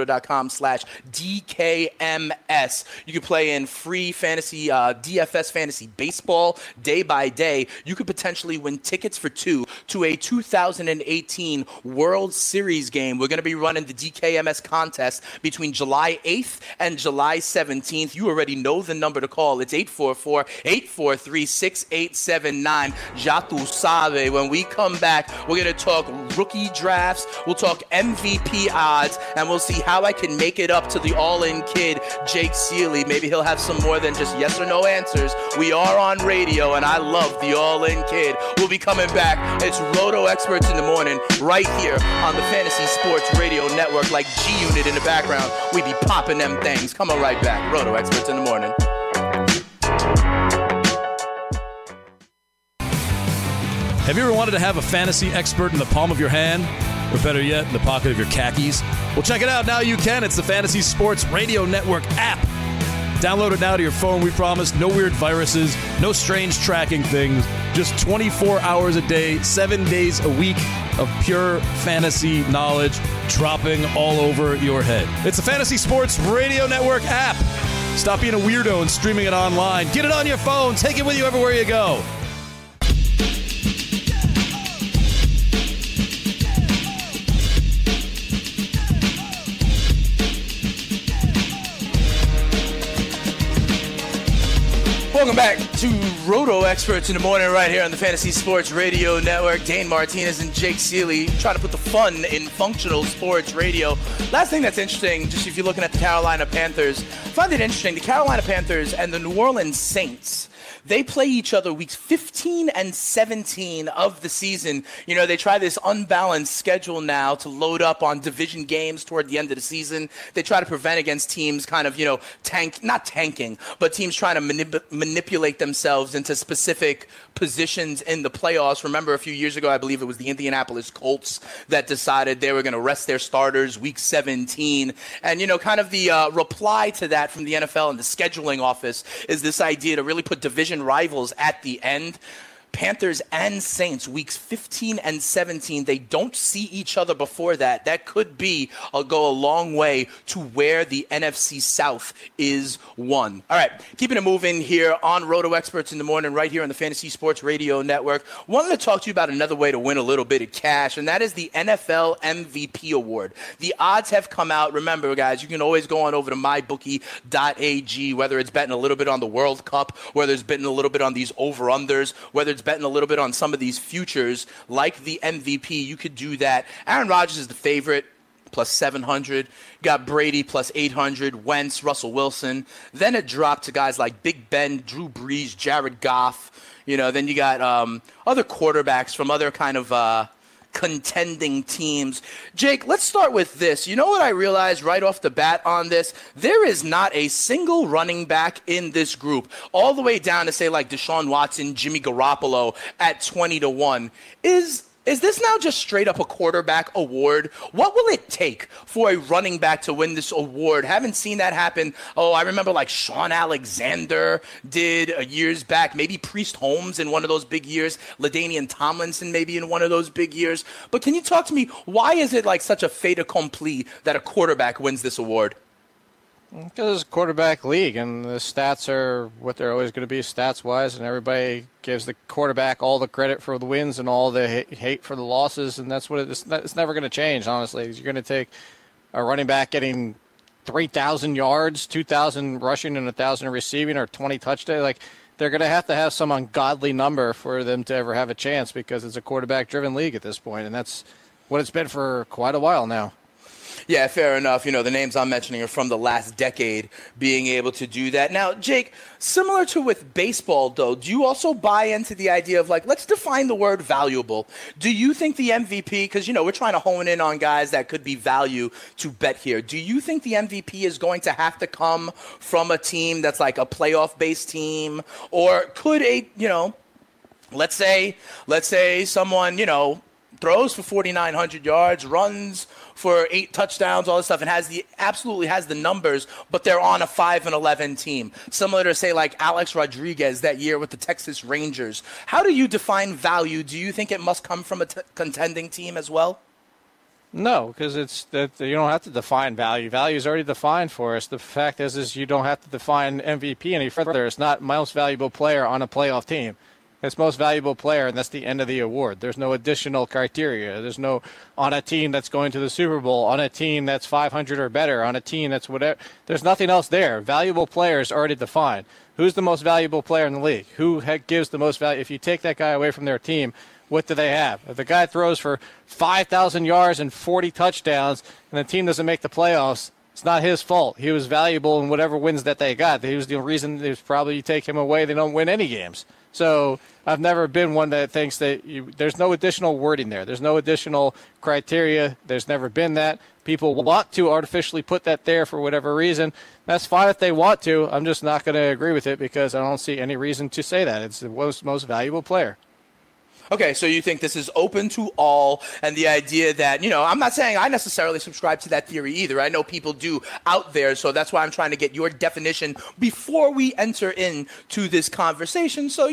dailyroto.com/DKMS. You can play in free fantasy, DFS fantasy baseball day by day. You could potentially win tickets for two to a 2018 World Series game. We're going to be running the DKMS contest between July 8th and July 17th. You already know the number to call. It's 844-843-6879. Ja tu sabe. When we come back, we're going to talk rookie drafts. We'll talk MVP odds, and we'll see how I can make it up to the all-in kid, Jake Seeley. Maybe he'll have some more than just yes or no answers. We are on radio, and I love the all-in kid. We'll be coming back. It's Roto Experts in the morning right here on the Fantasy Sports Radio Network, like G-Unit in the background. We be popping them things. Coming right back. Roto Experts in the morning. Have you ever wanted to have a fantasy expert in the palm of your hand? Or better yet, in the pocket of your khakis? Well, check it out. Now you can. It's the Fantasy Sports Radio Network app. Download it now to your phone, we promise. No weird viruses, no strange tracking things. Just 24 hours a day, 7 days a week of pure fantasy knowledge dropping all over your head. It's the Fantasy Sports Radio Network app. Stop being a weirdo and streaming it online. Get it on your phone. Take it with you everywhere you go. Welcome back to Roto Experts in the morning right here on the Fantasy Sports Radio Network. Dane Martinez and Jake Seeley trying to put the fun in functional sports radio. Last thing that's interesting, just if you're looking at the Carolina Panthers, I find it interesting. The Carolina Panthers and the New Orleans Saints, they play each other weeks 15 and 17 of the season. You know, they try this unbalanced schedule now to load up on division games toward the end of the season. They try to prevent against teams kind of, not tanking, but teams trying to manipulate themselves into specific positions in the playoffs. Remember a few years ago, I believe it was the Indianapolis Colts that decided they were going to rest their starters week 17. And, kind of the reply to that from the NFL and the scheduling office is this idea to really put division rivals at the end. Panthers and Saints, weeks 15 and 17, they don't see each other before that. That could go a long way to where the NFC South is won. All right, keeping it moving here on Roto Experts in the morning, right here on the Fantasy Sports Radio Network. Wanted to talk to you about another way to win a little bit of cash, and that is the NFL MVP Award. The odds have come out. Remember, guys, you can always go on over to mybookie.ag, whether it's betting a little bit on the World Cup, whether it's betting a little bit on these over-unders, whether it's betting a little bit on some of these futures like the MVP. You could do that. Aaron Rodgers is the favorite, plus 700. Got Brady plus 800, Wentz, Russell Wilson. Then it dropped to guys like Big Ben, Drew Brees, Jared Goff. Then you got other quarterbacks from other kind of contending teams. Jake, let's start with this. You know what I realized right off the bat on this? There is not a single running back in this group, all the way down to say like Deshaun Watson, Jimmy Garoppolo at 20-1. Is this now just straight up a quarterback award? What will it take for a running back to win this award? Haven't seen that happen. Oh, I remember like Sean Alexander did years back. Maybe Priest Holmes in one of those big years. LaDainian Tomlinson maybe in one of those big years. But can you talk to me, why is it like such a fait accompli that a quarterback wins this award? Because it's a quarterback league, and the stats are what they're always going to be stats-wise, and everybody gives the quarterback all the credit for the wins and all the hate for the losses, and that's what it is. It's never going to change, honestly. You're going to take a running back getting 3,000 yards, 2,000 rushing, and 1,000 receiving, or 20 touchdowns. Like, they're going to have some ungodly number for them to ever have a chance because it's a quarterback-driven league at this point, and that's what it's been for quite a while now. Yeah, fair enough. The names I'm mentioning are from the last decade being able to do that. Now, Jake, similar to with baseball, though, do you also buy into the idea of, like, let's define the word valuable? Do you think the MVP, because, we're trying to hone in on guys that could be value to bet here. Do you think the MVP is going to have to come from a team that's like a playoff-based team? Or could let's say someone, throws for 4,900 yards, runs for 8 touchdowns, all this stuff, and absolutely has the numbers, but they're on a 5-11 team. Similar to, say, like Alex Rodriguez that year with the Texas Rangers. How do you define value? Do you think it must come from a contending team as well? No, because it's that you don't have to define value. Value is already defined for us. The fact is you don't have to define MVP any further. It's not most valuable player on a playoff team. It's most valuable player, and that's the end of the award. There's no additional criteria. There's no on a team that's going to the Super Bowl, on a team that's 500 or better, on a team that's whatever. There's nothing else there. Valuable player is already defined. Who's the most valuable player in the league? Who gives the most value? If you take that guy away from their team, what do they have? If the guy throws for 5,000 yards and 40 touchdowns and the team doesn't make the playoffs, it's not his fault. He was valuable in whatever wins that they got. He was the reason is probably you take him away, they don't win any games. So I've never been one that thinks that there's no additional wording there. There's no additional criteria. There's never been that. People want to artificially put that there for whatever reason. That's fine if they want to. I'm just not going to agree with it because I don't see any reason to say that. It's the most valuable player. Okay, so you think this is open to all, and the idea that, I'm not saying I necessarily subscribe to that theory either. I know people do out there, so that's why I'm trying to get your definition before we enter into this conversation, so,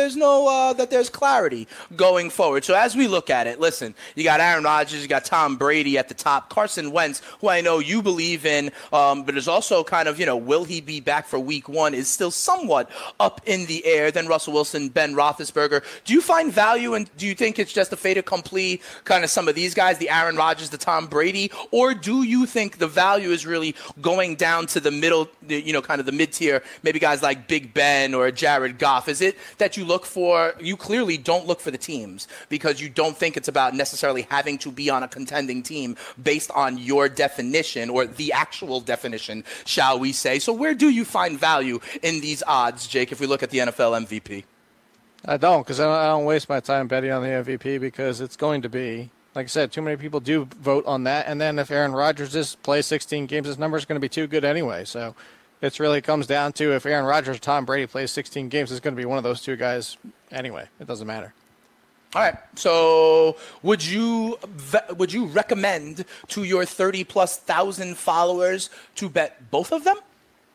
there's clarity going forward. So as we look at it, listen, you got Aaron Rodgers, you got Tom Brady at the top, Carson Wentz, who I know you believe in, but there's also kind of, will he be back for week 1 is still somewhat up in the air. Then Russell Wilson, Ben Roethlisberger. Do you find value? And do you think it's just a fait accompli, kind of some of these guys, the Aaron Rodgers, the Tom Brady, or do you think the value is really going down to the middle, kind of the mid-tier, maybe guys like Big Ben or Jared Goff? Is it that you clearly don't look for the teams because you don't think it's about necessarily having to be on a contending team based on your definition or the actual definition, shall we say? So where do you find value in these odds, Jake, if we look at the NFL MVP? I don't, because I don't waste my time betting on the MVP because it's going to be, like I said, too many people do vote on that. And then if Aaron Rodgers plays 16 games, his number is going to be too good anyway. So it really comes down to if Aaron Rodgers or Tom Brady plays 16 games, it's going to be one of those two guys anyway. It doesn't matter. All right. So would you recommend to your 30,000+ followers to bet both of them?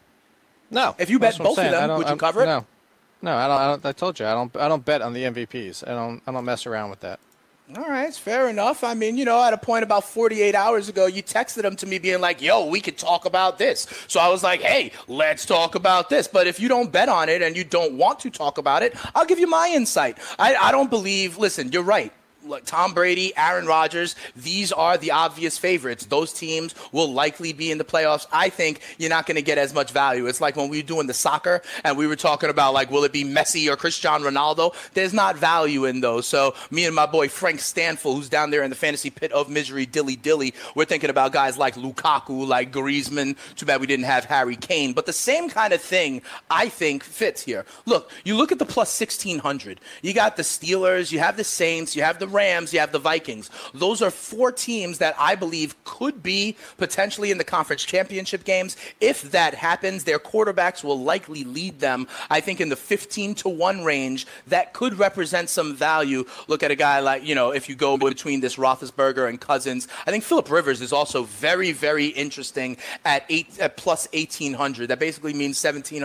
No. If you bet both of them, would you cover it? No, I don't. I told you, I don't bet on the MVPs. I don't mess around with that. All right, it's fair enough. I mean, at a point about 48 hours ago, you texted them to me being like, yo, we could talk about this. So I was like, hey, let's talk about this. But if you don't bet on it and you don't want to talk about it, I'll give you my insight. I don't believe, listen, you're right. Look, Tom Brady, Aaron Rodgers, these are the obvious favorites. Those teams will likely be in the playoffs. I think you're not going to get as much value. It's like when we were doing the soccer and we were talking about, like, will it be Messi or Cristiano Ronaldo? There's not value in those. So me and my boy Frank Stanfield, who's down there in the fantasy pit of misery, dilly, we're thinking about guys like Lukaku, like Griezmann. Too bad we didn't have Harry Kane. But the same kind of thing, I think, fits here. Look, you look at the plus 1,600. You got the Steelers, you have the Saints, you have the Rams, you have the Vikings. Those are 4 teams that I believe could be potentially in the conference championship games. If that happens, their quarterbacks will likely lead them, I think, in the 15-1 range. That could represent some value. Look at a guy like, if you go between this Roethlisberger and Cousins, I think Phillip Rivers is also very, very interesting at plus 1,800. That basically means 17 or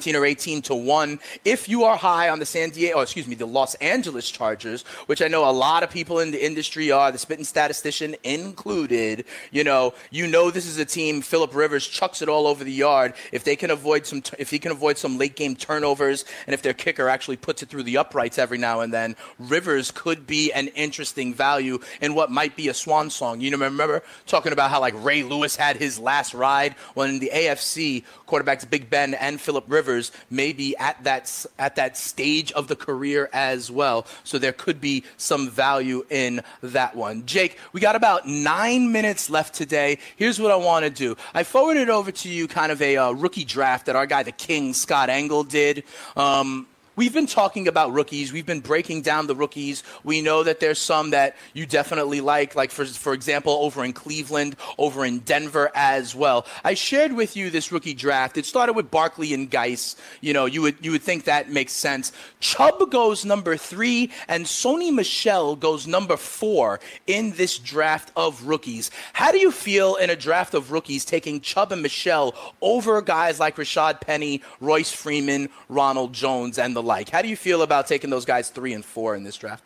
18-1. If you are high on the Los Angeles Chargers, which I know a lot of people in the industry are, the spitting statistician included, this is a team, Phillip Rivers chucks it all over the yard. If he can avoid some late game turnovers, and if their kicker actually puts it through the uprights every now and then, Rivers could be an interesting value in what might be a swan song. Remember talking about how, like, Ray Lewis had his last ride? When in the AFC, quarterbacks Big Ben and Phillip Rivers may be at that stage of the career as well. So there could be some value in that one. Jake, we got about 9 minutes left today. Here's what I want to do. I forwarded over to you kind of a rookie draft that our guy, the King, Scott Engel, did. we've been talking about rookies. We've been breaking down the rookies. We know that there's some that you definitely like for example, over in Cleveland, over in Denver as well. I shared with you this rookie draft. It started with Barkley and Geis. You know, you would think that makes sense. Chubb goes number 3, and Sony Michel goes number 4 in this draft of rookies. How do you feel in a draft of rookies taking Chubb and Michel over guys like Rashad Penny, Royce Freeman, Ronald Jones, and the like? How do you feel about taking those guys 3 and 4 in this draft?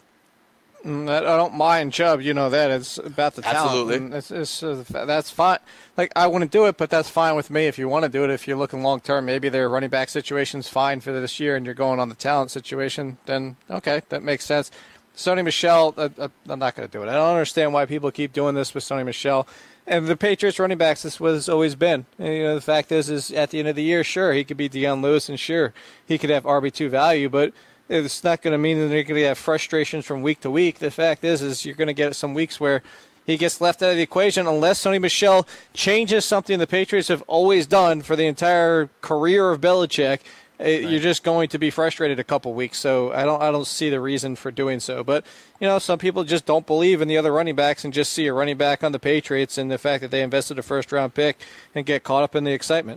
I don't mind Chubb. You know that. It's about the talent. Absolutely. That's fine. Like, I wouldn't do it, but that's fine with me if you want to do it. If you're looking long-term, maybe their running back situation's fine for this year and you're going on the talent situation, then okay, that makes sense. Sony Michel, I'm not going to do it. I don't understand why people keep doing this with Sony Michel. And the Patriots running backs, this is what it's always been. And, you know, the fact is at the end of the year, sure, he could be Deion Lewis, and sure, he could have RB2 value, but it's not going to mean that they're going to have frustrations from week to week. The fact is you're going to get some weeks where he gets left out of the equation unless Sony Michel changes something the Patriots have always done for the entire career of Belichick. Right. You're just going to be frustrated a couple weeks. So I don't see the reason for doing so. But, you know, some people just don't believe in the other running backs and just see a running back on the Patriots and the fact that they invested a first-round pick and get caught up in the excitement.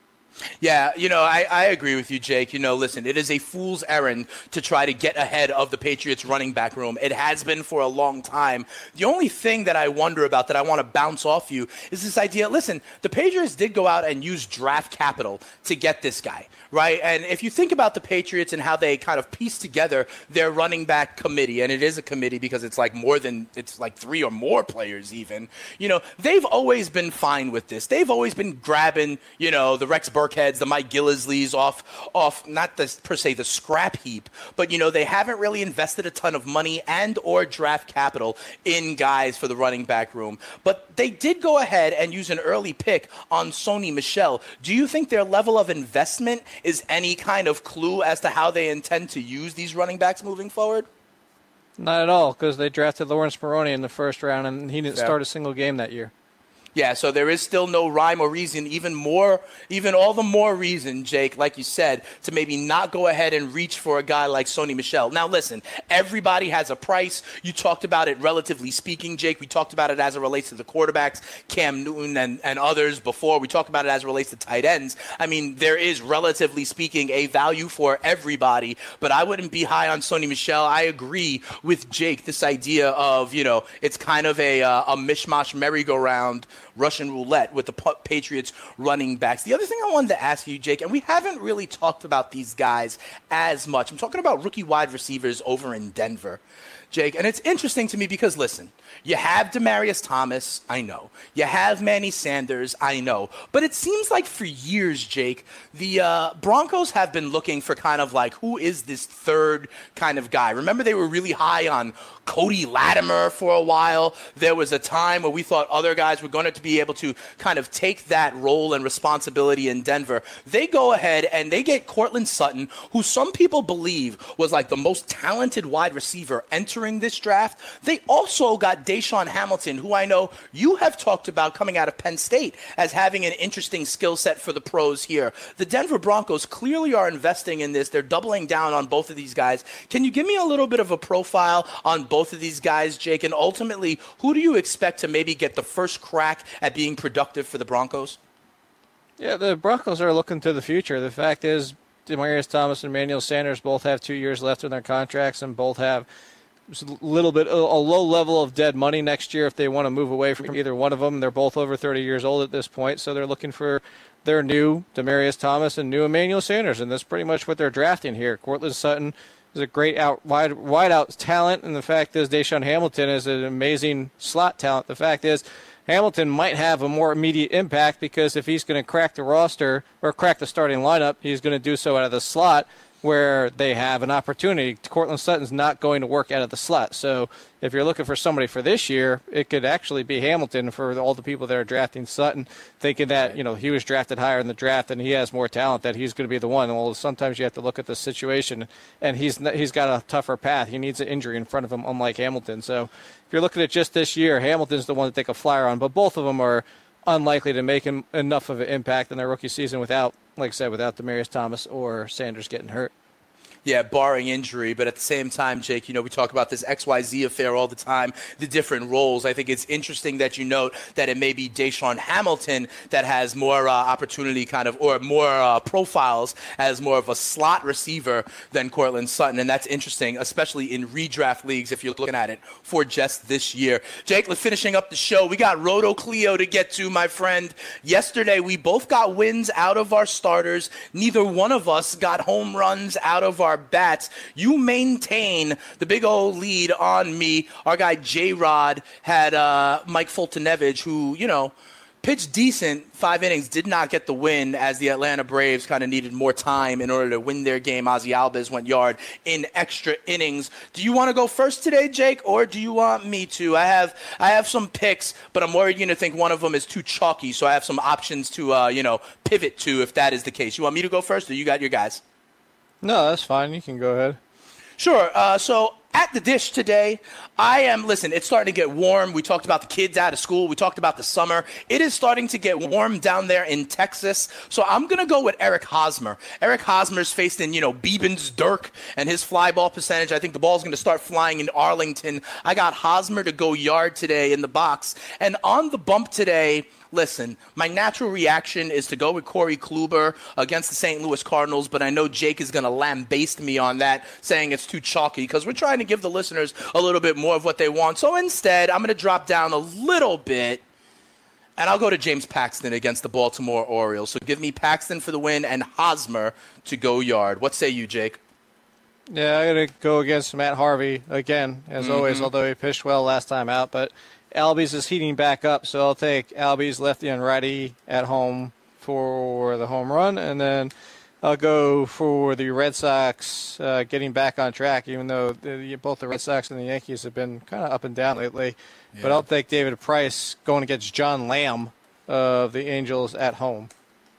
Yeah, you know, I agree with you, Jake. You know, listen, it is a fool's errand to try to get ahead of the Patriots running back room. It has been for a long time. The only thing that I wonder about that I want to bounce off you is this idea. Listen, the Patriots did go out and use draft capital to get this guy, right? And if you think about the Patriots and how they kind of piece together their running back committee, and it is a committee because it's like it's like 3 or more players even, you know, they've always been fine with this. They've always been grabbing, you know, the Rex Burkheads, the Mike Gillisleys off not per se the scrap heap, but, you know, they haven't really invested a ton of money and or draft capital in guys for the running back room. But they did go ahead and use an early pick on Sony Michel. Do you think their level of investment is any kind of clue as to how they intend to use these running backs moving forward? Not at all, because they drafted Lawrence Maroney in the first round, and he didn't start a single game that year. Yeah, so there is still no rhyme or reason, even all the more reason, Jake, like you said, to maybe not go ahead and reach for a guy like Sony Michel. Now, listen, everybody has a price. You talked about it relatively speaking, Jake. We talked about it as it relates to the quarterbacks, Cam Newton and others before. We talked about it as it relates to tight ends. I mean, there is, relatively speaking, a value for everybody, but I wouldn't be high on Sony Michel. I agree with Jake, this idea of, you know, it's kind of a mishmash merry-go-round, Russian roulette with the Patriots running backs. The other thing I wanted to ask you, Jake, and we haven't really talked about these guys as much. I'm talking about rookie wide receivers over in Denver, Jake. And it's interesting to me because, listen, you have Demaryius Thomas, I know. You have Manny Sanders, I know. But it seems like for years, Jake, the Broncos have been looking for kind of like, who is this third kind of guy? Remember, they were really high on Cody Latimer for a while. There was a time where we thought other guys were going to be able to kind of take that role and responsibility in Denver. They go ahead and they get Courtland Sutton, who some people believe was like the most talented wide receiver entering this draft. They also got Deshaun Hamilton, who I know you have talked about coming out of Penn State as having an interesting skill set for the pros here. The Denver Broncos clearly are investing in this. They're doubling down on both of these guys. Can you give me a little bit of a profile on both of these guys, Jake? And ultimately, who do you expect to maybe get the first crack at being productive for the Broncos? Yeah, the Broncos are looking to the future. The fact is, Demaryius Thomas and Emmanuel Sanders both have 2 years left in their contracts and both have a low level of dead money next year if they want to move away from either one of them. They're both over 30 years old at this point, so they're looking for their new Demaryius Thomas and new Emmanuel Sanders, and that's pretty much what they're drafting here. Courtland Sutton is a great wide out talent, and the fact is Deshaun Hamilton is an amazing slot talent. The fact is Hamilton might have a more immediate impact because if he's going to crack the roster or crack the starting lineup, he's going to do so out of the slot where they have an opportunity. Courtland Sutton's not going to work out of the slot. So if you're looking for somebody for this year, it could actually be Hamilton for all the people that are drafting Sutton, thinking that, you know, he was drafted higher in the draft and he has more talent, that he's going to be the one. Well, sometimes you have to look at the situation, and he's got a tougher path. He needs an injury in front of him, unlike Hamilton. So if you're looking at just this year, Hamilton's the one to take a flyer on, but both of them are unlikely to make enough of an impact in their rookie season without, like I said, without Demaryius Thomas or Sanders getting hurt. Yeah, barring injury. But at the same time, Jake, we talk about this XYZ affair all the time, the different roles. I think it's interesting that you note that it may be Deshaun Hamilton that has more opportunity or more profiles as more of a slot receiver than Courtland Sutton. And that's interesting, especially in redraft leagues if you're looking at it for just this year. Jake, let's finishing up the show. We got Roto Clio to get to, my friend. Yesterday, we both got wins out of our starters. Neither one of us got home runs out of our bats. You maintain the big old lead on me. Our guy J-Rod had Mike Fultonevich, who, pitched decent, 5 innings, did not get the win as the Atlanta Braves kind of needed more time in order to win their game. Ozzy Albiz went yard in extra innings. Do you want to go first today, Jake, or do you want me to? I have some picks, but I'm worried you're going to think one of them is too chalky, so I have some options to, pivot to if that is the case. You want me to go first, or you got your guys? No, that's fine. You can go ahead. Sure. So at the dish today, listen, it's starting to get warm. We talked about the kids out of school. We talked about the summer. It is starting to get warm down there in Texas. So I'm going to go with Eric Hosmer. Eric Hosmer's faced in, Beeben's Dirk and his fly ball percentage. I think the ball's going to start flying in Arlington. I got Hosmer to go yard today in the box. And on the bump today, listen, my natural reaction is to go with Corey Kluber against the St. Louis Cardinals, but I know Jake is going to lambaste me on that, saying it's too chalky, because we're trying to give the listeners a little bit more of what they want. So instead, I'm going to drop down a little bit, and I'll go to James Paxton against the Baltimore Orioles. So give me Paxton for the win and Hosmer to go yard. What say you, Jake? Yeah, I'm going to go against Matt Harvey again, as always, although he pitched well last time out, but Albies is heating back up, so I'll take Albies, lefty and righty at home for the home run, and then I'll go for the Red Sox getting back on track, even though both the Red Sox and the Yankees have been kind of up and down lately. Yeah. But I'll take David Price going against John Lamb of the Angels at home.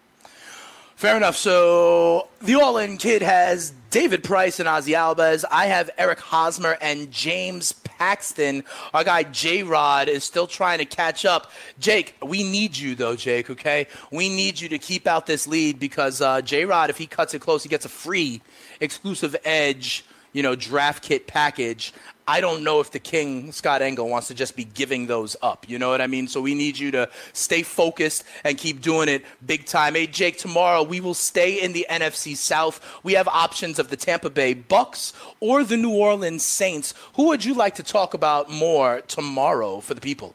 Fair enough. So the All-In Kid has David Price and Ozzy Albiz. I have Eric Hosmer and James Paxton. Our guy J-Rod is still trying to catch up. Jake, we need you, though, Jake, okay? We need you to keep out this lead because J-Rod, if he cuts it close, he gets a free exclusive Edge, draft kit package. I don't know if the king, Scott Engel, wants to just be giving those up. You know what I mean? So we need you to stay focused and keep doing it big time. Hey, Jake, tomorrow we will stay in the NFC South. We have options of the Tampa Bay Bucks or the New Orleans Saints. Who would you like to talk about more tomorrow for the people?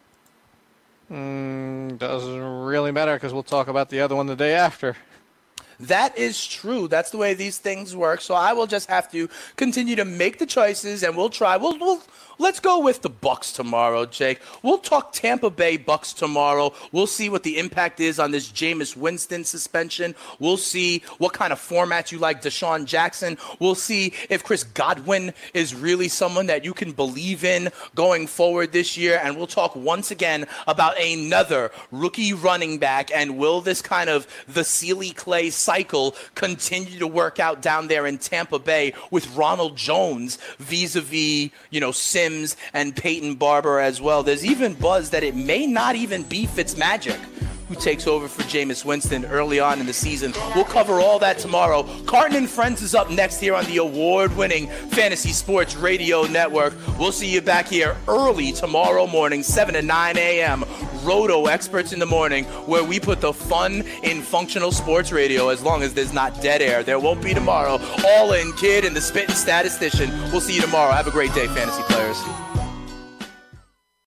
Doesn't really matter because we'll talk about the other one the day after. That is true. That's the way these things work. So I will just have to continue to make the choices, and we'll try. Let's go with the Bucks tomorrow, Jake. We'll talk Tampa Bay Bucks tomorrow. We'll see what the impact is on this Jameis Winston suspension. We'll see what kind of format you like Deshaun Jackson. We'll see if Chris Godwin is really someone that you can believe in going forward this year. And we'll talk once again about another rookie running back. And will this kind of the Sealy Clay cycle continue to work out down there in Tampa Bay with Ronald Jones vis-a-vis, Sims and Peyton Barber as well. There's even buzz that it may not even be Fitzmagic who takes over for Jameis Winston early on in the season. We'll cover all that tomorrow. Carton and Friends is up next here on the award-winning Fantasy Sports Radio Network. We'll see you back here early tomorrow morning, 7 to 9 a.m. Roto Experts in the Morning, where we put the fun in functional sports radio as long as there's not dead air. There won't be tomorrow. All-In Kid and the Spittin' Statistician. We'll see you tomorrow. Have a great day, fantasy players.